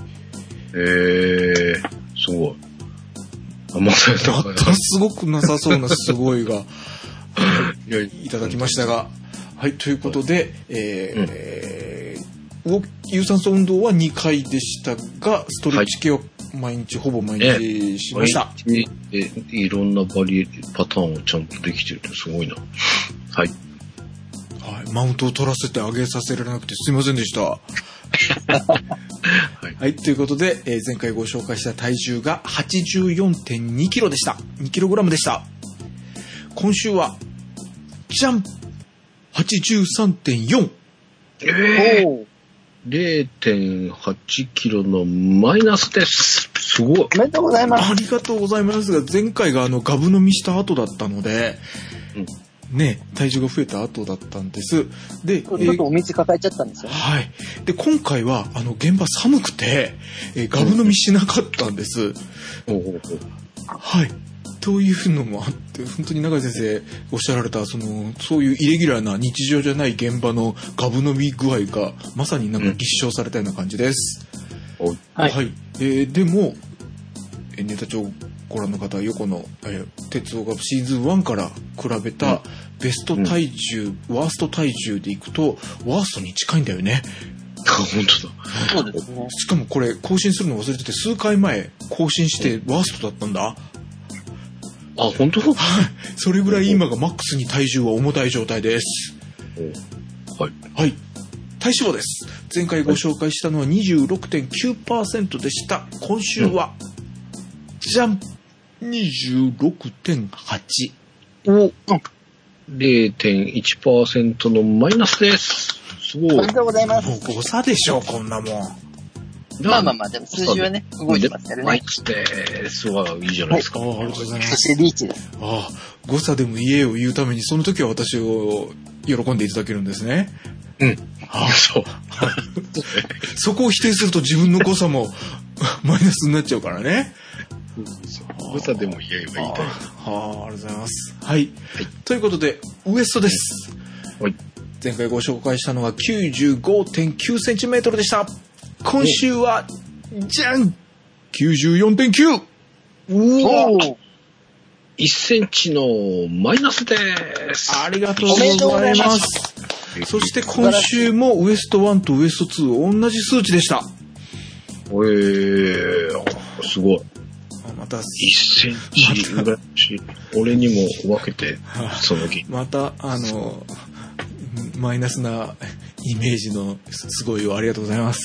すごい。またすごくなさそうなすごいが、いただきましたが、はい、ということで、有酸素運動は2回でしたが、ストレッチ系をほぼ毎日しました。 いろんなパターンをちゃんとできてるってすごいな。はい。 はい、マウントを取らせて上げさせられなくてすいませんでした。はい、ということで、前回ご紹介した体重が 84.2 キロでした。2キログラムでした。今週は、じゃん !83.4! 0.8 キロのマイナスです。すごい。 おめでとうございます。 ありがとうございますが、前回がガブ飲みした後だったので、ね、体重が増えた後だったんです。で、 ちょっとお水抱えちゃったんですよね。 はい。で、今回は、現場寒くて、ガブ飲みしなかったんです。はい。というのもあって、本当に永井先生おっしゃられた、そういうイレギュラーな日常じゃない現場のガブ飲み具合が、まさに立証されたような感じです。はい。でも、ネタ帳ご覧の方は横の、鉄道がシーズン1から比べたベスト体重、ワースト体重でいくと、ワーストに近いんだよね。 本当だ。 そうですね。 しかもこれ、更新するの忘れてて、数回前、更新してワーストだったんだ。 本当？ それぐらい今がマックスに体重は重たい状態です。 はい。 はい。体脂肪です。前回ご紹介したのは 26.9% でした。今週は、じゃん 26.8。 0.1% のマイナスです。すごい。 おめでとうございます。 もう誤差でしょ、こんなもん。 まあ、でも数字はね、動いてますからね。 マイナスです。いいじゃないですか。 ありがとうございます。 そしてリーチです。 誤差でも言えを言うために、その時は私を喜んでいただけるんですね。 そう。 そこを否定すると自分の誤差もマイナスになっちゃうからね。 誤差でも言えば言いたい。 ありがとうございます。はい。ということで、ウエストです。前回ご紹介したのが 95.9 センチメートルでした。今週は、じゃん !94.9! 1センチのマイナスです。 ありがとうございます。そして今週もウエスト1とウエスト2同じ数値でした。 すごい。 また 1センチぐらい、俺にも分けて、その日。 また、マイナスなイメージのすごいをありがとうございます。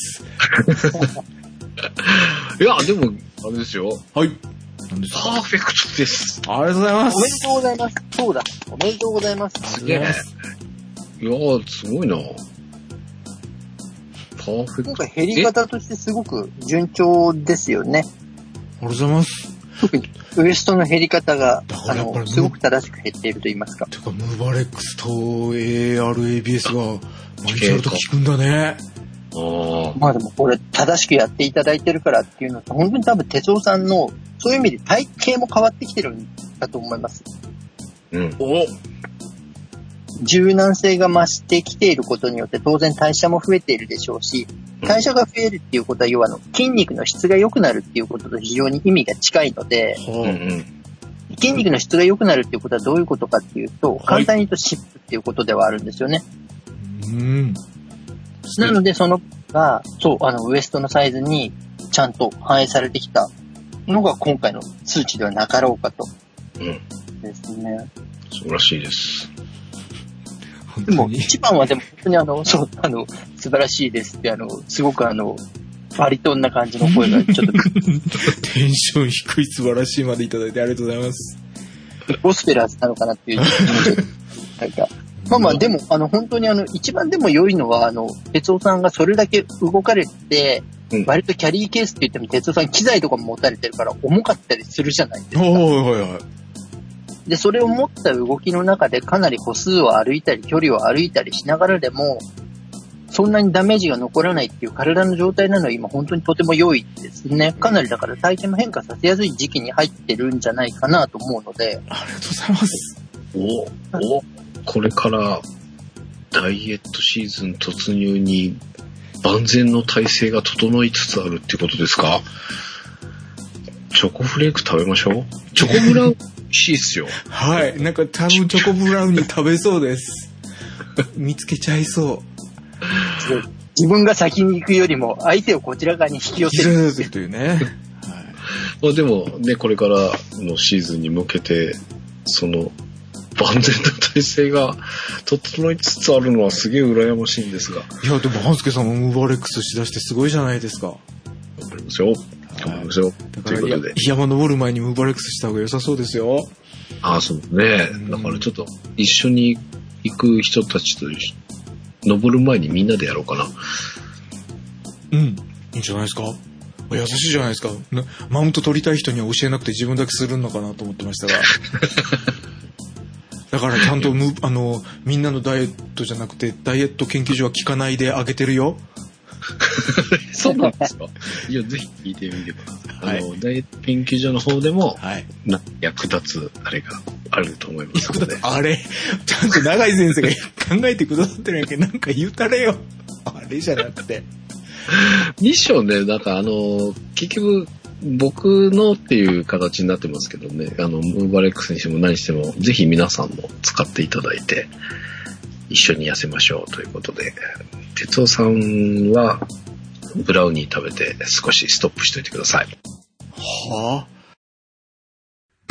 いや、でも、あれですよ。 はい。何ですか？ パーフェクトです。 ありがとうございます。 おめでとうございます。そうだ。おめでとうございます。 すげえ。いやー、すごいな。パーフェクト。 今回減り方としてすごく順調ですよね。 ありがとうございます。 特にウエストの減り方が、すごく正しく減っていると言いますか。 てか、ムーバレックスと ARABS が毎日やると効くんだね。 まあでもこれ正しくやっていただいてるからっていうのと、本当に多分哲夫さんのそういう意味で体型も変わってきてるんだと思います。柔軟性が増してきていることによって当然代謝も増えているでしょうし、代謝が増えるっていうことは要は筋肉の質が良くなるっていうことと非常に意味が近いので、筋肉の質が良くなるっていうことはどういうことかっていうと、簡単に言うとシップっていうことではあるんですよね。なのでそのが、ウエストのサイズにちゃんと反映されてきたのが今回の数値ではなかろうかと。ですね。 素晴らしいです。 でも一番はでも本当に素晴らしいですってすごくバリトンな感じの声がちょっとテンション低い素晴らしいまでいただいてありがとうございます。 ゴスペラーズなのかなっていうなんかでも本当に一番でも良いのは哲夫さんがそれだけ動かれて、割とキャリーケースって言っても哲夫さん機材とかも持たれてるから重かったりするじゃないですか。で、それを持った動きの中でかなり歩数を歩いたり距離を歩いたりしながらでも、 そんなにダメージが残らないっていう体の状態なのは今本当にとても良いですね。かなりだから体型も変化させやすい時期に入ってるんじゃないかなと思うので。 ありがとうございます。 これからダイエットシーズン突入に万全の体制が整いつつあるってことですか？チョコフレーク食べましょう。チョコブラウン美味しいっすよ。 はい。なんか多分チョコブラウニー食べそうです。見つけちゃいそう。 自分が先に行くよりも相手をこちら側に引き寄せるというね。はい、 まあでもね、これからのシーズンに向けて、その万全な体制が整いつつあるのはすげえ羨ましいんですが。 いや、でも半助さんもムーバーレックスしだしてすごいじゃないですか。 わかりますよ。頑張りますよ。ということで。 山登る前にムーバーレックスした方が良さそうですよ。 ああ、そうね。だからちょっと一緒に行く人たちと登る前にみんなでやろうかな。 うん。いいんじゃないですか。優しいじゃないですか。マウント取りたい人には教えなくて自分だけするのかなと思ってましたが。だからちゃんとみんなのダイエットじゃなくて、ダイエット研究所は聞かないであげてるよ。 そうなんですか。いや、ぜひ聞いてみてください。はい、ダイエット研究所の方でも、はい、役立つあれがあると思いますので。 あれちゃんと永井先生が考えてくださってるんやけど、なんか言うたれよ。あれじゃなくて。 ミッションね、なんか結局、僕のっていう形になってますけどね、ムーバレックスにしても何しても、ぜひ皆さんも使っていただいて、一緒に痩せましょうということで、哲夫さんはブラウニー食べて少しストップしといてください。 はぁ、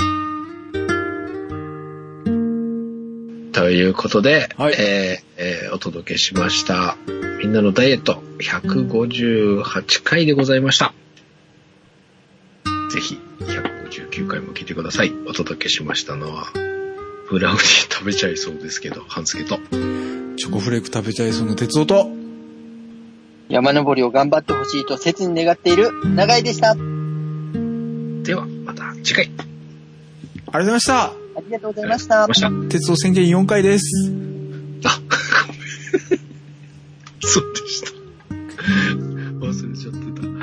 ということで、 はい、 お届けしました。みんなのダイエット158回でございました。ぜひ159回も聞いてください。お届けしましたのは、ブラウニー食べちゃいそうですけど、半助と。 チョコフレーク食べちゃいそうな哲夫と。 山登りを頑張ってほしいと切に願っている永井でした。 では、また次回。 ありがとうございました。 ありがとうございました。 哲夫宣言4回です。 あ、ごめん。そうでした。忘れちゃってた。